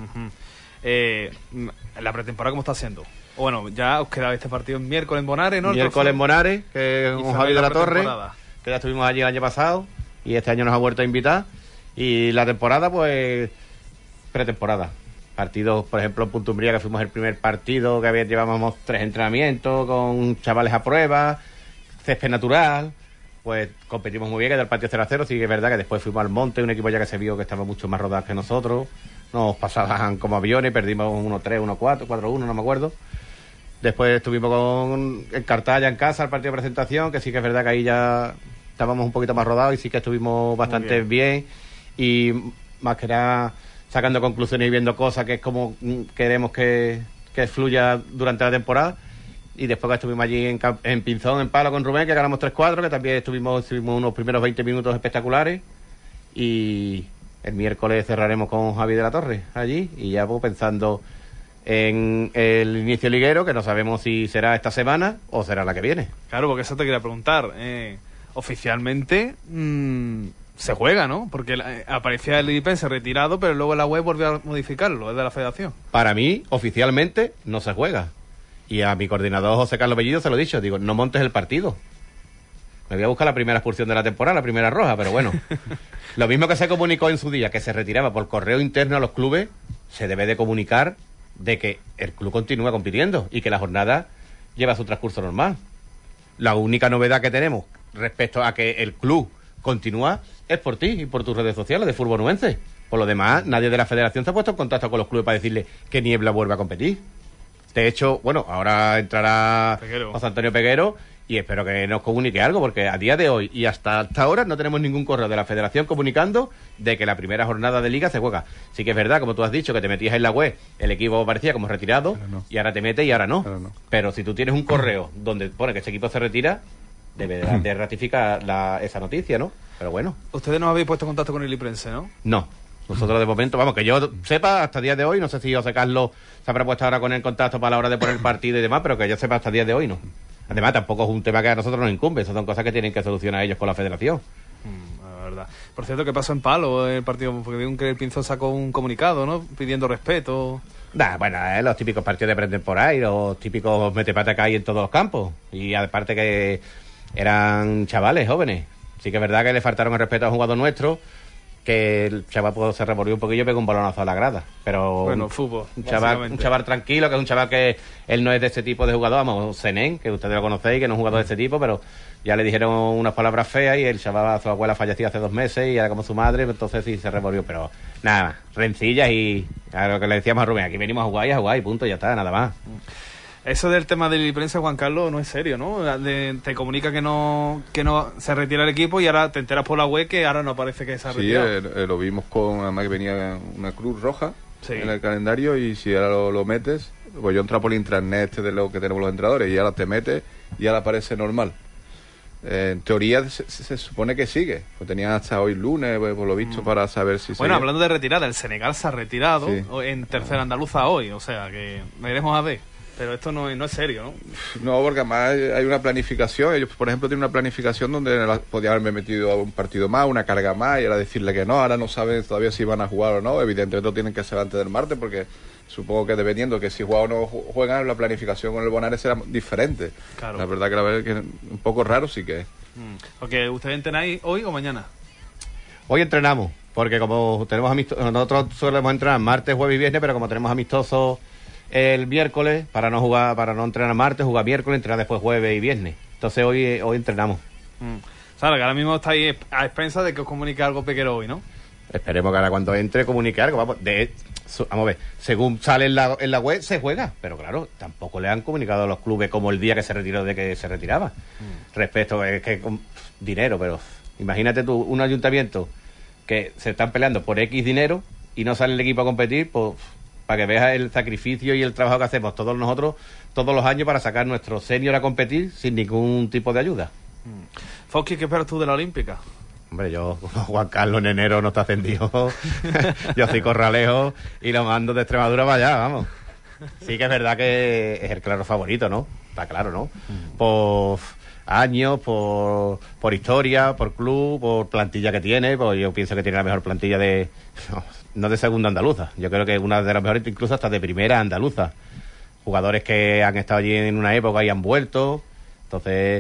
¿La pretemporada cómo está siendo? Bueno, ya os queda este partido en miércoles en Bonares, ¿no? Miércoles en Bonares, que con Javi de la Torre, que ya estuvimos allí el año pasado y este año nos ha vuelto a invitar. Y la temporada, pues, pretemporada. Partidos, por ejemplo, en Punta Umbría, que fuimos el primer partido, que llevábamos 3 entrenamientos con chavales a prueba, césped natural. Pues competimos muy bien, que del partido 0-0, sí que es verdad que después fuimos al monte, un equipo ya que se vio que estaba mucho más rodado que nosotros. Nos pasaban como aviones, perdimos 1-3, 1-4, 4-1, no me acuerdo. Después estuvimos en Cartaya, en casa, el partido de presentación, que sí que es verdad que ahí ya estábamos un poquito más rodados y sí que estuvimos bastante bien. Y más que nada sacando conclusiones y viendo cosas, que es como queremos que fluya durante la temporada. Y después que estuvimos allí en Pinzón, en Palo, con Rubén, que ganamos 3-4, que también estuvimos unos primeros 20 minutos espectaculares. Y el miércoles cerraremos con Javi de la Torre allí, y ya pues pensando en el inicio liguero, que no sabemos si será esta semana o será la que viene. Claro, porque eso te quería preguntar. Oficialmente se juega, ¿no? Porque aparecía el Ilipense retirado, pero luego la web volvió a modificarlo, es de la federación. Para mí, oficialmente, no se juega. Y a mi coordinador José Carlos Bellido se lo he dicho, digo, no montes el partido. Me voy a buscar la primera expulsión de la temporada, la primera roja, pero bueno. Lo mismo que se comunicó en su día, que se retiraba por correo interno a los clubes, se debe de comunicar de que el club continúa compitiendo y que la jornada lleva su transcurso normal. La única novedad que tenemos respecto a que el club continúa es por ti y por tus redes sociales de Fútbol Nubense. Por lo demás, nadie de la federación se ha puesto en contacto con los clubes para decirle que Niebla vuelva a competir. De hecho, bueno, ahora entrará José Antonio Peguero y espero que nos comunique algo, porque a día de hoy y hasta ahora no tenemos ningún correo de la federación comunicando de que la primera jornada de liga se juega. Sí que es verdad, como tú has dicho, que te metías en la web, el equipo parecía como retirado, y ahora te metes y ahora no. Pero si tú tienes un correo donde pone que ese equipo se retira, deberás de ratificar esa noticia, ¿no? Pero bueno. Ustedes no habéis puesto en contacto con el Iliprense, ¿no? No. Nosotros de momento, vamos, que yo sepa hasta el día de hoy, no sé si José Carlos se habrá puesto ahora con el contacto para la hora de poner el partido y demás, pero que yo sepa hasta el día de hoy no. Además, tampoco es un tema que a nosotros nos incumbe, eso son cosas que tienen que solucionar ellos con la federación. La verdad. Por cierto, ¿qué pasó en Palo el partido? Porque vi que el Pinzón sacó un comunicado, ¿no? Pidiendo respeto. Bueno, los típicos partidos de pretemporada y los típicos metepata que hay en todos los campos. Y aparte que eran chavales jóvenes. Sí que es verdad que le faltaron el respeto a un jugador nuestro, que el chaval se revolvió un poquillo y pegó un balonazo a la grada. Pero bueno, fútbol. Un chaval tranquilo, que es un chaval que él no es de ese tipo de jugador, vamos, Senén, que ustedes lo conocéis, que no es un jugador de ese tipo, pero ya le dijeron unas palabras feas y el chaval, su abuela falleció hace 2 meses y era como su madre, entonces sí se revolvió, pero nada, rencillas y a lo que le decíamos a Rubén, aquí venimos a jugar y punto, ya está, nada más. Eso del tema de la prensa, Juan Carlos, no es serio, ¿no? Te comunica que no se retira el equipo y ahora te enteras por la web que ahora no parece que se ha retirado. Sí, lo vimos con, además que venía una cruz roja en el calendario, y si ahora lo metes, pues yo entro por el intranet de lo que tenemos los entrenadores y ahora te metes y ahora aparece normal. En teoría se supone que sigue, pues tenían hasta hoy lunes, pues, por lo visto, para saber si Bueno, hablando de retirada, el Senegal se ha retirado en tercera andaluza hoy, o sea que veremos a ver. Pero esto no es serio, ¿no? No, porque además hay una planificación. Ellos, por ejemplo, tienen una planificación donde podían haberme metido a un partido más, una carga más, y era decirle que no, ahora no saben todavía si van a jugar o no. Evidentemente lo tienen que hacer antes del martes, porque supongo que dependiendo que si juegan o no juegan, la planificación con el Bonares será diferente. Claro. La verdad que es un poco raro sí que es. Porque ¿ustedes entrenáis hoy o mañana? Hoy entrenamos, porque como tenemos nosotros solemos entrenar martes, jueves y viernes, pero como tenemos amistosos el miércoles, para no entrenar martes, jugar miércoles, entrenar después jueves y viernes. Entonces hoy entrenamos. O sea, que ahora mismo estáis a expensas de que os comunique algo Pequero hoy, ¿no? Esperemos que ahora cuando entre comunique algo. Vamos a ver, según sale en la web se juega, pero claro, tampoco le han comunicado a los clubes como el día que se retiró de que se retiraba. Respecto a que dinero, pero imagínate tú un ayuntamiento que se están peleando por X dinero y no sale el equipo a competir, pues para que veas el sacrificio y el trabajo que hacemos todos nosotros todos los años para sacar nuestro senior a competir sin ningún tipo de ayuda. Fosqui, ¿qué esperas tú de la Olímpica? Hombre, yo, como Juan Carlos en enero no está ascendido, yo soy Corralejo y lo mando de Extremadura para allá, vamos. Sí que es verdad que es el claro favorito, ¿no? Está claro, ¿no? Por años, por historia, por club, por plantilla que tiene, pues yo pienso que tiene la mejor plantilla no de segunda andaluza, yo creo que una de las mejores, incluso hasta de primera andaluza. Jugadores que han estado allí en una época y han vuelto, entonces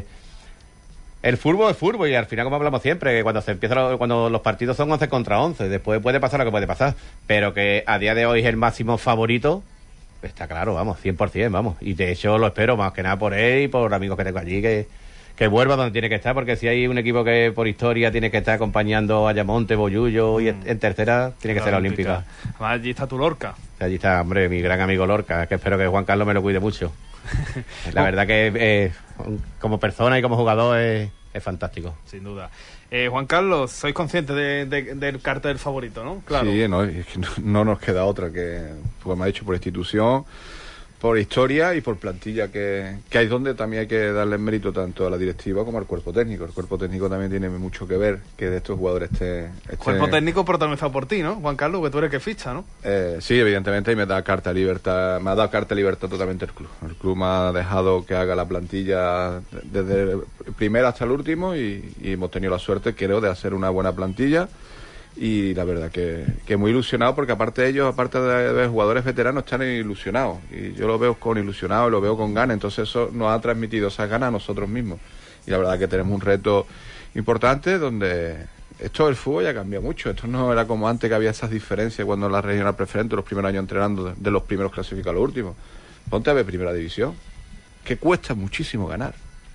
el fútbol es fútbol y al final, como hablamos siempre, que cuando los partidos son 11 contra 11, después puede pasar lo que puede pasar, pero que a día de hoy es el máximo favorito, está claro, vamos, 100%, vamos, y de hecho lo espero más que nada por él y por amigos que tengo allí, que vuelva donde tiene que estar, porque si hay un equipo que por historia tiene que estar acompañando a Ayamonte, Bollullo y en tercera, tiene que ser la Olímpica. Además, allí está tu Lorca. Allí está, hombre, mi gran amigo Lorca, que espero que Juan Carlos me lo cuide mucho. La verdad que como persona y como jugador es fantástico. Sin duda. Juan Carlos, sois conscientes del cartel favorito, ¿no? Claro. Sí, no, es que no nos queda otra que, como me ha dicho, por institución, por historia y por plantilla que hay, donde también hay que darle mérito tanto a la directiva como al cuerpo técnico. El cuerpo técnico también tiene mucho que ver que de estos jugadores esté... Cuerpo técnico protagonizado por ti, ¿no? Juan Carlos, que tú eres que ficha, ¿no? Sí, evidentemente, y me ha dado carta de libertad totalmente el club. El club me ha dejado que haga la plantilla desde el primero hasta el último y hemos tenido la suerte, creo, de hacer una buena plantilla. Y la verdad que muy ilusionado, porque aparte de ellos, aparte de jugadores veteranos, están ilusionados, y yo lo veo con ilusionados, lo veo con ganas, entonces eso nos ha transmitido esas ganas a nosotros mismos, y la verdad que tenemos un reto importante donde esto del fútbol ya cambia mucho. Esto no era como antes, que había esas diferencias cuando la regional preferente, los primeros años entrenando, de los primeros clasificados a los últimos. Ponte a ver primera división, que cuesta muchísimo ganar.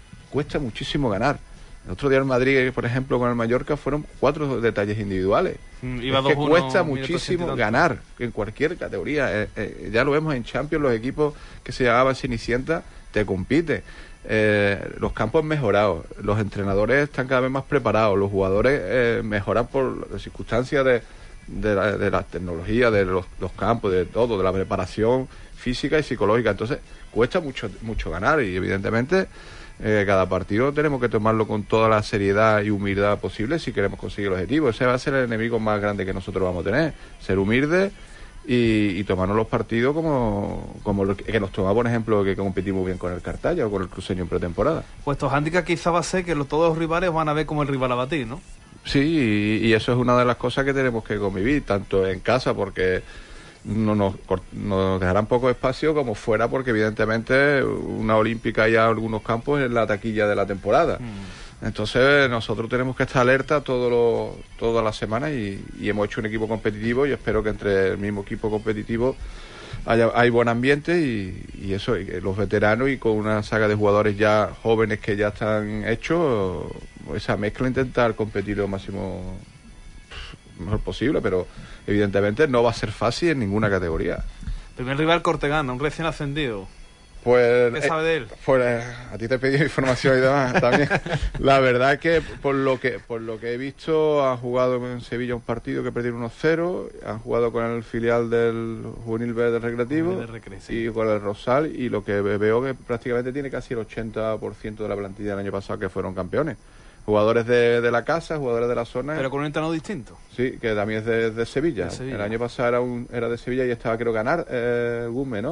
El otro día en Madrid, por ejemplo, con el Mallorca, fueron 4 detalles individuales. Es que cuesta muchísimo ganar en cualquier categoría. Ya lo vemos en Champions, los equipos que se llamaban Cenicienta te compiten. Los campos mejorados, los entrenadores están cada vez más preparados, los jugadores mejoran por las circunstancias de la tecnología, de los campos, de todo, de la preparación física y psicológica. Entonces cuesta mucho ganar, y evidentemente cada partido tenemos que tomarlo con toda la seriedad y humildad posible si queremos conseguir el objetivo. Ese va a ser el enemigo más grande que nosotros vamos a tener, ser humildes y tomarnos los partidos como lo que nos toma, por ejemplo, que competimos bien con el Cartaya o con el Cruceño en pretemporada. Vuestro hándicap quizá va a ser que todos los rivales van a ver como el rival a batir, ¿no? Sí, y eso es una de las cosas que tenemos que convivir, tanto en casa, porque no nos dejarán poco espacio, como fuera, porque evidentemente una olímpica hay algunos campos en la taquilla de la temporada. Entonces nosotros tenemos que estar alerta todas las semanas, y hemos hecho un equipo competitivo, y espero que entre el mismo equipo competitivo hay buen ambiente y eso, y los veteranos, y con una saga de jugadores ya jóvenes que ya están hechos, esa mezcla, intentar competir lo máximo mejor posible, pero evidentemente no va a ser fácil en ninguna categoría. Primer rival, Cortegana, un recién ascendido. Pues, ¿qué sabe de él? Pues a ti te he pedido información y demás también. La verdad es que por lo que he visto, han jugado en Sevilla un partido que perdieron 1-0, han jugado con el filial del Juvenil B del Recreativo y con el Rosal, y lo que veo que prácticamente tiene casi el 80% de la plantilla del año pasado que fueron campeones. Jugadores de la casa, jugadores de la zona. Pero con un entrenador distinto. Sí, que también es de Sevilla. El año pasado era de Sevilla y estaba, creo, ganar Gume, ¿no?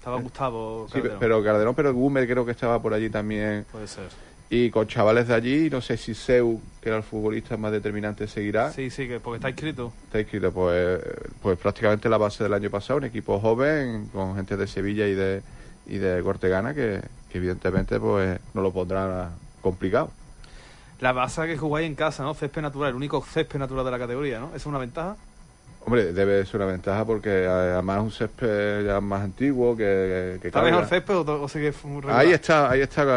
Estaba Gustavo Sí, Calderón. pero Calderón, pero Gumer creo que estaba por allí también. Puede ser. Y con chavales de allí, no sé si Seu, que era el futbolista más determinante, seguirá. Sí, que porque está inscrito. Está inscrito, pues prácticamente la base del año pasado, un equipo joven, con gente de Sevilla y de Cortegana, que evidentemente pues no lo pondrá complicado. La base que jugáis en casa, ¿no? Césped natural, el único césped natural de la categoría, ¿no? ¿Es una ventaja? Hombre, debe ser una ventaja porque además es un césped ya más antiguo que ¿Está mejor césped o sigue muy regular? Ahí está,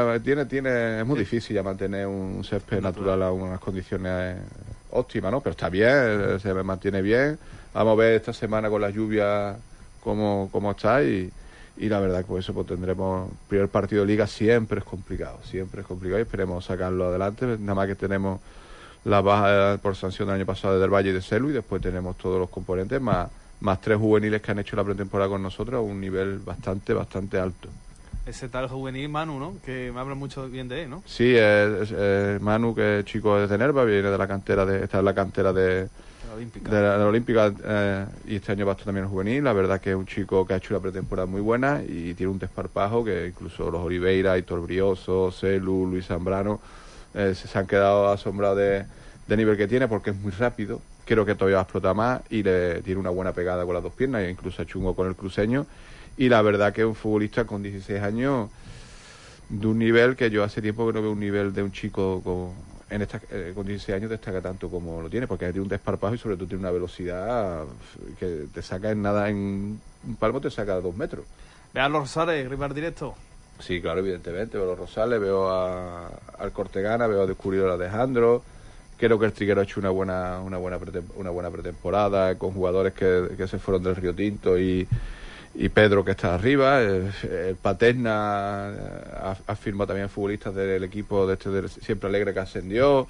es muy difícil ya mantener un césped natural a unas condiciones óptimas, ¿no? Pero está bien, se mantiene bien. Vamos a ver esta semana con las lluvias cómo está y la verdad que por eso pues tendremos primer partido de liga, siempre es complicado y esperemos sacarlo adelante. Nada más que tenemos la baja por sanción del año pasado de Del Valle y de Celu, y después tenemos todos los componentes más 3 juveniles que han hecho la pretemporada con nosotros a un nivel bastante alto. Ese tal juvenil Manu, ¿no? Que me hablan mucho bien de él, ¿no? Sí, es Manu, que es chico de Nerva, viene de la cantera está en la cantera de la Olímpica, y este año va a estar también el juvenil. La verdad que es un chico que ha hecho una pretemporada muy buena y tiene un desparpajo que incluso los Oliveira, Hitor Brioso, Celu, Luis Zambrano se han quedado asombrados de nivel que tiene, porque es muy rápido. Creo que todavía va a explotar más y tiene una buena pegada con las dos piernas, e incluso ha hecho un gol con el cruceño. Y la verdad que es un futbolista con 16 años de un nivel que yo hace tiempo que no veo un nivel de un chico con 16 años destaca tanto como lo tiene, porque tiene un desparpajo y sobre todo tiene una velocidad que te saca en un palmo te saca 2 metros. Ve a los Rosales, rival directo. Sí, claro, evidentemente. Veo a los Rosales, veo al Cortegana, veo a Descubridor Alejandro. Creo que el Triguero ha hecho una buena pretemporada con jugadores que se fueron del Río Tinto y Pedro, que está arriba. El Paterna ha firmado también futbolistas del equipo de Siempre Alegre, que ascendió.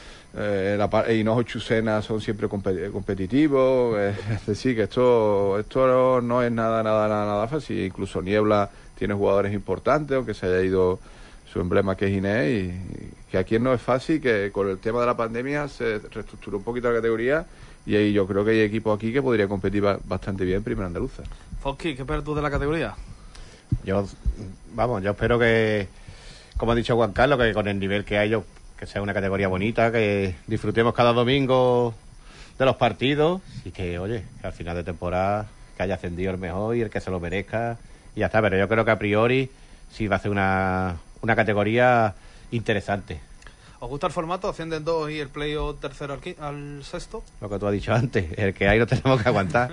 Hinojo y Chusena son siempre competitivos. Es decir, que esto no es nada fácil. Incluso Niebla tiene jugadores importantes, aunque se haya ido su emblema, que es Inés, y que aquí no es fácil, que con el tema de la pandemia se reestructuró un poquito la categoría, y ahí yo creo que hay equipos aquí que podrían competir bastante bien en Primera Andaluza. Fosqui, ¿qué esperas tú de la categoría? Yo espero que, como ha dicho Juan Carlos, que con el nivel que hay, que sea una categoría bonita, que disfrutemos cada domingo de los partidos, y que, oye, que al final de temporada que haya ascendido el mejor y el que se lo merezca, y ya está. Pero yo creo que a priori sí va a ser una categoría interesante. ¿Os gusta el formato? ¿Ascienden 2 y el playoff tercero al sexto? Lo que tú has dicho antes, el que hay lo tenemos que aguantar.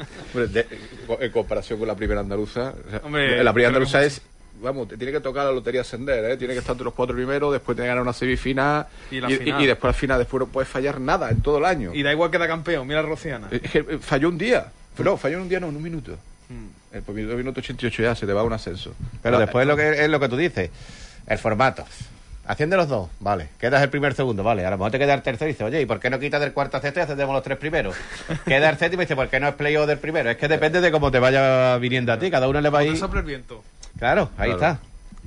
En comparación con la Primera Andaluza, Hombre, la Primera Andaluza te tiene que tocar la lotería ascender, tiene que estar entre los 4 primeros, después tiene que ganar una semifinal y después al final no puedes fallar nada en todo el año. Y da igual que da campeón, mira a Rociana. Es que falló un día, en un minuto. El minuto 88 ya se te va un ascenso. Pero después es lo que tú dices, el formato. Asciende los 2, vale. Quedas el primer, segundo, vale. A lo mejor te queda el tercero y dices, oye, ¿y por qué no quitas del cuarto a sexto y ascendemos los 3 primeros? Queda el séptimo y dice, ¿por qué no es playoff del primero? Es que depende de cómo te vaya viniendo a ti. Cada uno le va a ir. Sopla el viento. Claro, ahí está.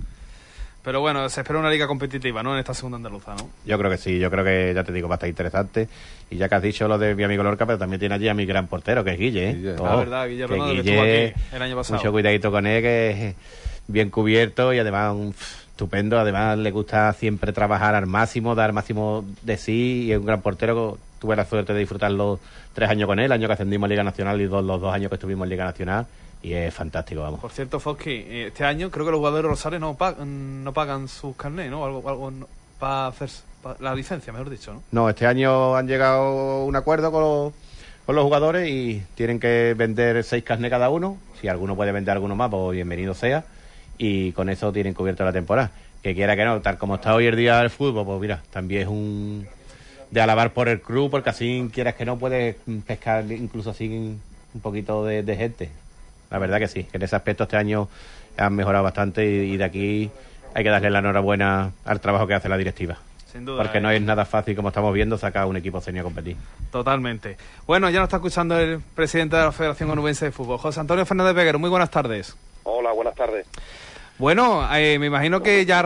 Pero bueno, se espera una liga competitiva, ¿no? En esta segunda andaluza, ¿no? Yo creo que sí, yo creo que, ya te digo, va a estar interesante. Y ya que has dicho lo de mi amigo Lorca, pero también tiene allí a mi gran portero, que es Guille, Guille. La verdad, Guille Ronaldo, que estuvo aquí el año pasado. Mucho cuidadito con él, que es bien cubierto y además estupendo. Además le gusta siempre trabajar al máximo, dar máximo de sí, y es un gran portero. Tuve la suerte de disfrutar los 3 años con él, el año que ascendimos a Liga Nacional y los 2 años que estuvimos en Liga Nacional, y es fantástico, vamos. Por cierto, Fosqui, este año creo que los jugadores de Rosales no pagan sus carnés, ¿no? Algo para hacer la licencia, mejor dicho, ¿no? No, este año han llegado a un acuerdo con los jugadores y tienen que vender 6 carnés cada uno. Si alguno puede vender alguno más, pues bienvenido sea. Y con eso tienen cubierto la temporada. Que quiera que no, tal como está hoy el día del fútbol, pues mira, también es de alabar por el club, porque así, quieras que no, puedes pescar incluso así un poquito de gente. La verdad que sí, que en ese aspecto este año han mejorado bastante, y de aquí hay que darle la enhorabuena al trabajo que hace la directiva. Sin duda. Porque no es nada fácil, como estamos viendo, sacar un equipo senior a competir. Totalmente. Bueno, ya nos está escuchando el presidente de la Federación Onubense de Fútbol, José Antonio Fernández Peguero. Muy buenas tardes. Hola, buenas tardes. Bueno, me imagino que ya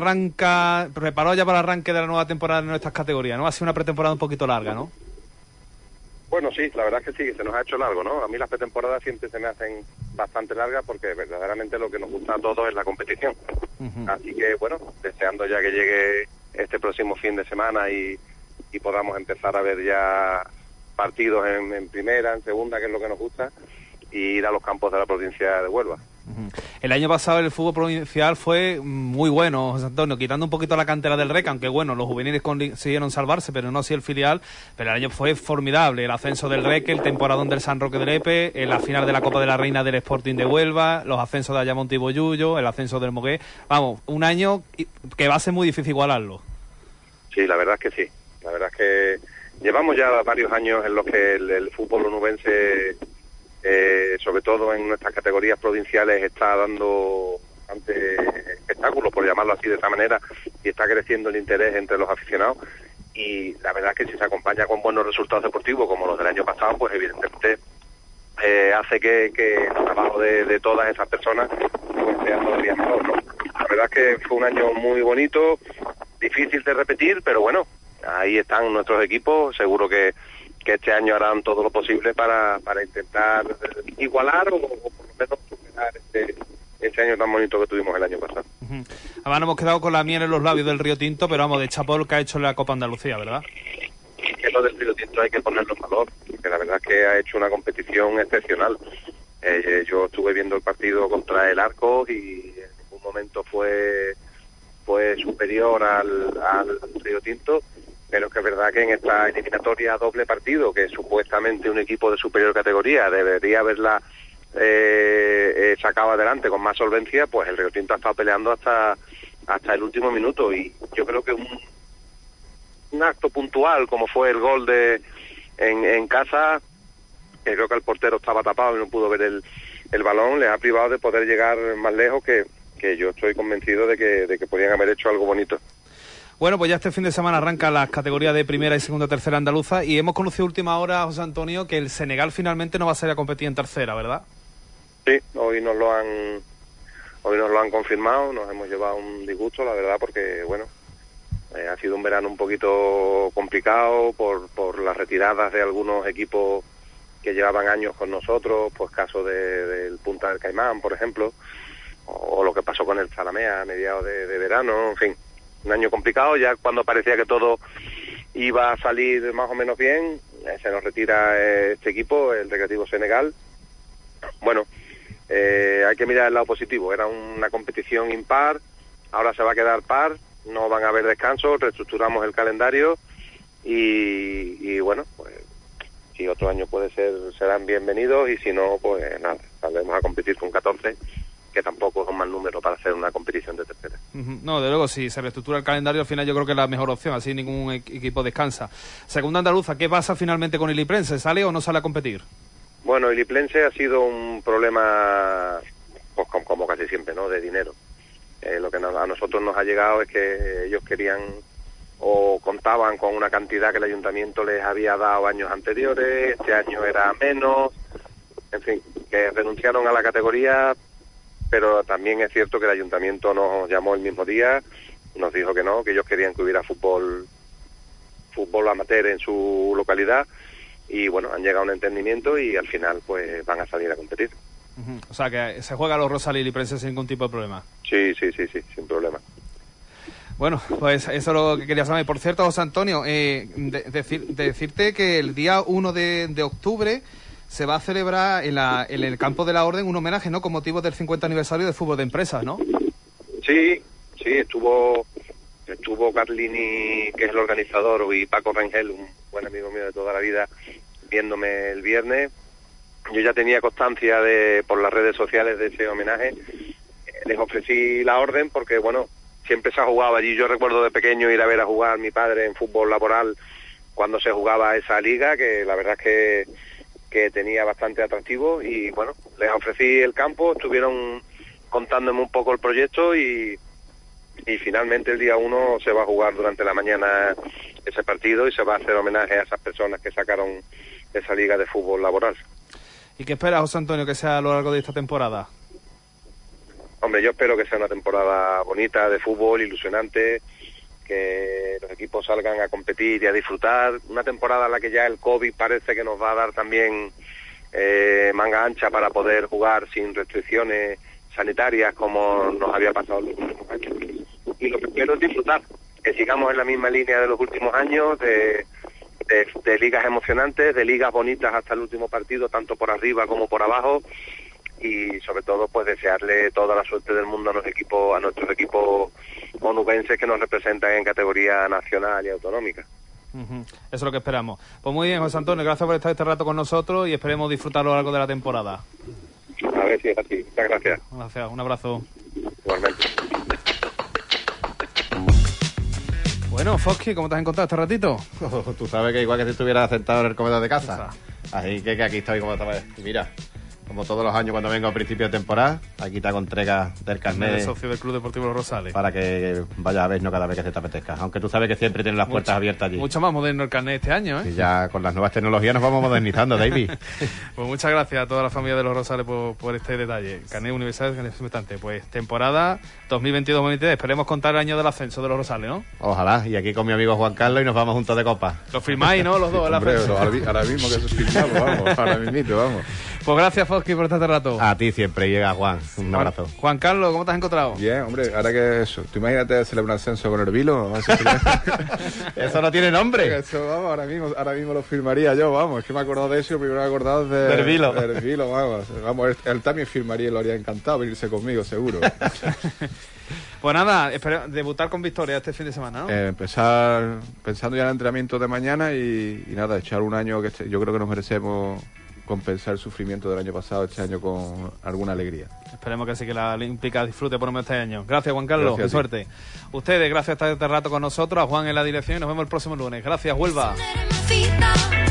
preparado ya para el arranque de la nueva temporada en nuestras categorías, ¿no? Ha sido una pretemporada un poquito larga, ¿no? Bueno, sí, la verdad es que sí, que se nos ha hecho largo, ¿no? A mí las pretemporadas siempre se me hacen bastante largas porque verdaderamente lo que nos gusta a todos es la competición. Así que, bueno, deseando ya que llegue este próximo fin de semana y podamos empezar a ver ya partidos en primera, en segunda, que es lo que nos gusta, y ir a los campos de la provincia de Huelva. El año pasado el fútbol provincial fue muy bueno, José Antonio, quitando un poquito la cantera del REC, aunque bueno, los juveniles consiguieron salvarse, pero no así el filial, pero el año fue formidable, el ascenso del REC, el temporadón del San Roque de Lepe, la final de la Copa de la Reina del Sporting de Huelva, los ascensos de Ayamonte y Bollullo, el ascenso del Mogué, vamos, un año que va a ser muy difícil igualarlo. Sí, la verdad es que sí, la verdad es que llevamos ya varios años en los que el fútbol onubense, sobre todo en nuestras categorías provinciales, está dando bastante espectáculos, por llamarlo así de esta manera, y está creciendo el interés entre los aficionados, y la verdad es que si se acompaña con buenos resultados deportivos como los del año pasado, pues evidentemente hace que el trabajo de todas esas personas pues sea todavía mejor, ¿no? La verdad es que fue un año muy bonito, difícil de repetir, pero bueno, ahí están nuestros equipos, seguro que este año harán todo lo posible para intentar igualar o por lo menos superar este año tan bonito que tuvimos el año pasado. Además nos hemos quedado con la miel en los labios del Río Tinto, pero vamos, de chapó que ha hecho la Copa Andalucía, ¿verdad? Que lo del Río Tinto hay que ponerlo en valor, porque la verdad es que ha hecho una competición excepcional. Yo estuve viendo el partido contra el Arcos y en ningún momento fue superior al Río Tinto, pero es que es verdad que en esta eliminatoria doble partido, que supuestamente un equipo de superior categoría debería haberla sacado adelante con más solvencia, pues el Río Tinto ha estado peleando hasta el último minuto, y yo creo que un acto puntual como fue el gol en casa, que creo que el portero estaba tapado y no pudo ver el balón, les ha privado de poder llegar más lejos, que yo estoy convencido de que podían haber hecho algo bonito. Bueno, pues ya este fin de semana arrancan las categorías de primera y segunda, tercera andaluza, y hemos conocido última hora, José Antonio, que el Senegal finalmente no va a salir a competir en tercera, ¿verdad? Sí, hoy nos lo han confirmado, nos hemos llevado un disgusto, la verdad, porque bueno, ha sido un verano un poquito complicado por las retiradas de algunos equipos que llevaban años con nosotros, pues caso del Punta del Caimán, por ejemplo, o lo que pasó con el Zalamea a mediados de verano, en fin, un año complicado. Ya cuando parecía que todo iba a salir más o menos bien, se nos retira este equipo, el Recreativo Senegal. Bueno, hay que mirar el lado positivo, era una competición impar, ahora se va a quedar par, no van a haber descansos, reestructuramos el calendario y bueno, pues si otro año puede ser, serán bienvenidos, y si no, pues nada, saldremos a competir con 14, que tampoco es un mal número para hacer una competición de tercera. No, de luego, si se reestructura el calendario, al final yo creo que es la mejor opción, así ningún equipo descansa. Segunda andaluza, ¿qué pasa finalmente con Iliprense? ¿Sale o no sale a competir? Bueno, Iliprense ha sido un problema, pues como casi siempre, ¿no?, de dinero. Lo que a nosotros nos ha llegado es que ellos querían o contaban con una cantidad que el ayuntamiento les había dado años anteriores, este año era menos, en fin, que renunciaron a la categoría, pero también es cierto que el ayuntamiento nos llamó el mismo día, nos dijo que no, que ellos querían que hubiera fútbol amateur en su localidad, y bueno, han llegado a un entendimiento y al final pues van a salir a competir. O sea que se juega los Rosal y Liprense sin ningún tipo de problema. Sí, sin problema. Bueno, pues eso es lo que quería saber. Por cierto, José Antonio, decirte que el día 1 de octubre se va a celebrar en el campo de la Orden un homenaje, ¿no?, con motivo del 50 aniversario de fútbol de empresas, ¿no? Sí, estuvo Carlini, que es el organizador, y Paco Rangel, un buen amigo mío de toda la vida, viéndome el viernes. Yo ya tenía constancia por las redes sociales de ese homenaje. Les ofrecí la orden porque, bueno, siempre se ha jugado allí. Yo recuerdo de pequeño ir a ver a jugar mi padre en fútbol laboral cuando se jugaba esa liga, que la verdad es que tenía bastante atractivo, y bueno, les ofrecí el campo, estuvieron contándome un poco el proyecto y finalmente el día 1 se va a jugar durante la mañana ese partido y se va a hacer homenaje a esas personas que sacaron esa liga de fútbol laboral. ¿Y qué espera, José Antonio, que sea a lo largo de esta temporada? Hombre, yo espero que sea una temporada bonita de fútbol, ilusionante, que los equipos salgan a competir y a disfrutar. Una temporada en la que ya el COVID parece que nos va a dar también manga ancha para poder jugar sin restricciones sanitarias como nos había pasado en los últimos años. Y lo primero es disfrutar, que sigamos en la misma línea de los últimos años, de ligas emocionantes, de ligas bonitas hasta el último partido, tanto por arriba como por abajo, y sobre todo pues desearle toda la suerte del mundo a nuestros equipos onubenses que nos representan en categoría nacional y autonómica. Eso es lo que esperamos. Pues muy bien, José Antonio, gracias por estar este rato con nosotros y esperemos disfrutarlo a lo largo de la temporada. A ver si es así. Muchas gracias. Gracias, un abrazo. Igualmente. Bueno, Fosky, ¿cómo te has encontrado este ratito? Tú sabes que igual que si estuvieras sentado en el comedor de casa. Así que aquí estoy como estaba. Y mira, como todos los años cuando vengo a principio de temporada, aquí te hago entrega del carnet. El socio del Club Deportivo Los Rosales. Para que vayas a ver, no cada vez que se te apetezca. Aunque tú sabes que siempre tienen las puertas abiertas allí. Mucho más moderno el carnet este año, ¿eh? Y ya con las nuevas tecnologías nos vamos modernizando, David. Pues muchas gracias a toda la familia de Los Rosales por este detalle. Carnet universal, carnet simultáneo. Pues temporada 2022-2023. Esperemos contar el año del ascenso de Los Rosales, ¿no? Ojalá. Y aquí con mi amigo Juan Carlos y nos vamos juntos de copa. Lo firmáis, ¿no? Los dos. Hombre, ahora mismo que se firmamos, vamos. Ahora mismito, vamos. Pues gracias, Fosky, por este rato. A ti siempre, llega Juan. Un abrazo. Juan Carlos, ¿cómo te has encontrado? Bien, hombre, ahora que eso. ¿Tú imagínate celebrar un ascenso con el Vilo? Eso no tiene nombre. Eso, vamos, ahora mismo lo firmaría yo, vamos. Es que me he acordado de eso y primero me he acordado del Vilo. Del Vilo, vamos. Él también firmaría y lo haría encantado venirse conmigo, seguro. Pues nada, espero debutar con victoria este fin de semana, ¿no? Empezar pensando ya en el entrenamiento de mañana y nada, echar un año que yo creo que nos merecemos compensar el sufrimiento del año pasado este año con alguna alegría. Esperemos que sí, que la Olímpica disfrute por lo menos este año. Gracias, Juan Carlos, Gracias, qué suerte. Ustedes, gracias por estar este rato con nosotros, a Juan en la dirección y nos vemos el próximo lunes. Gracias, Huelva.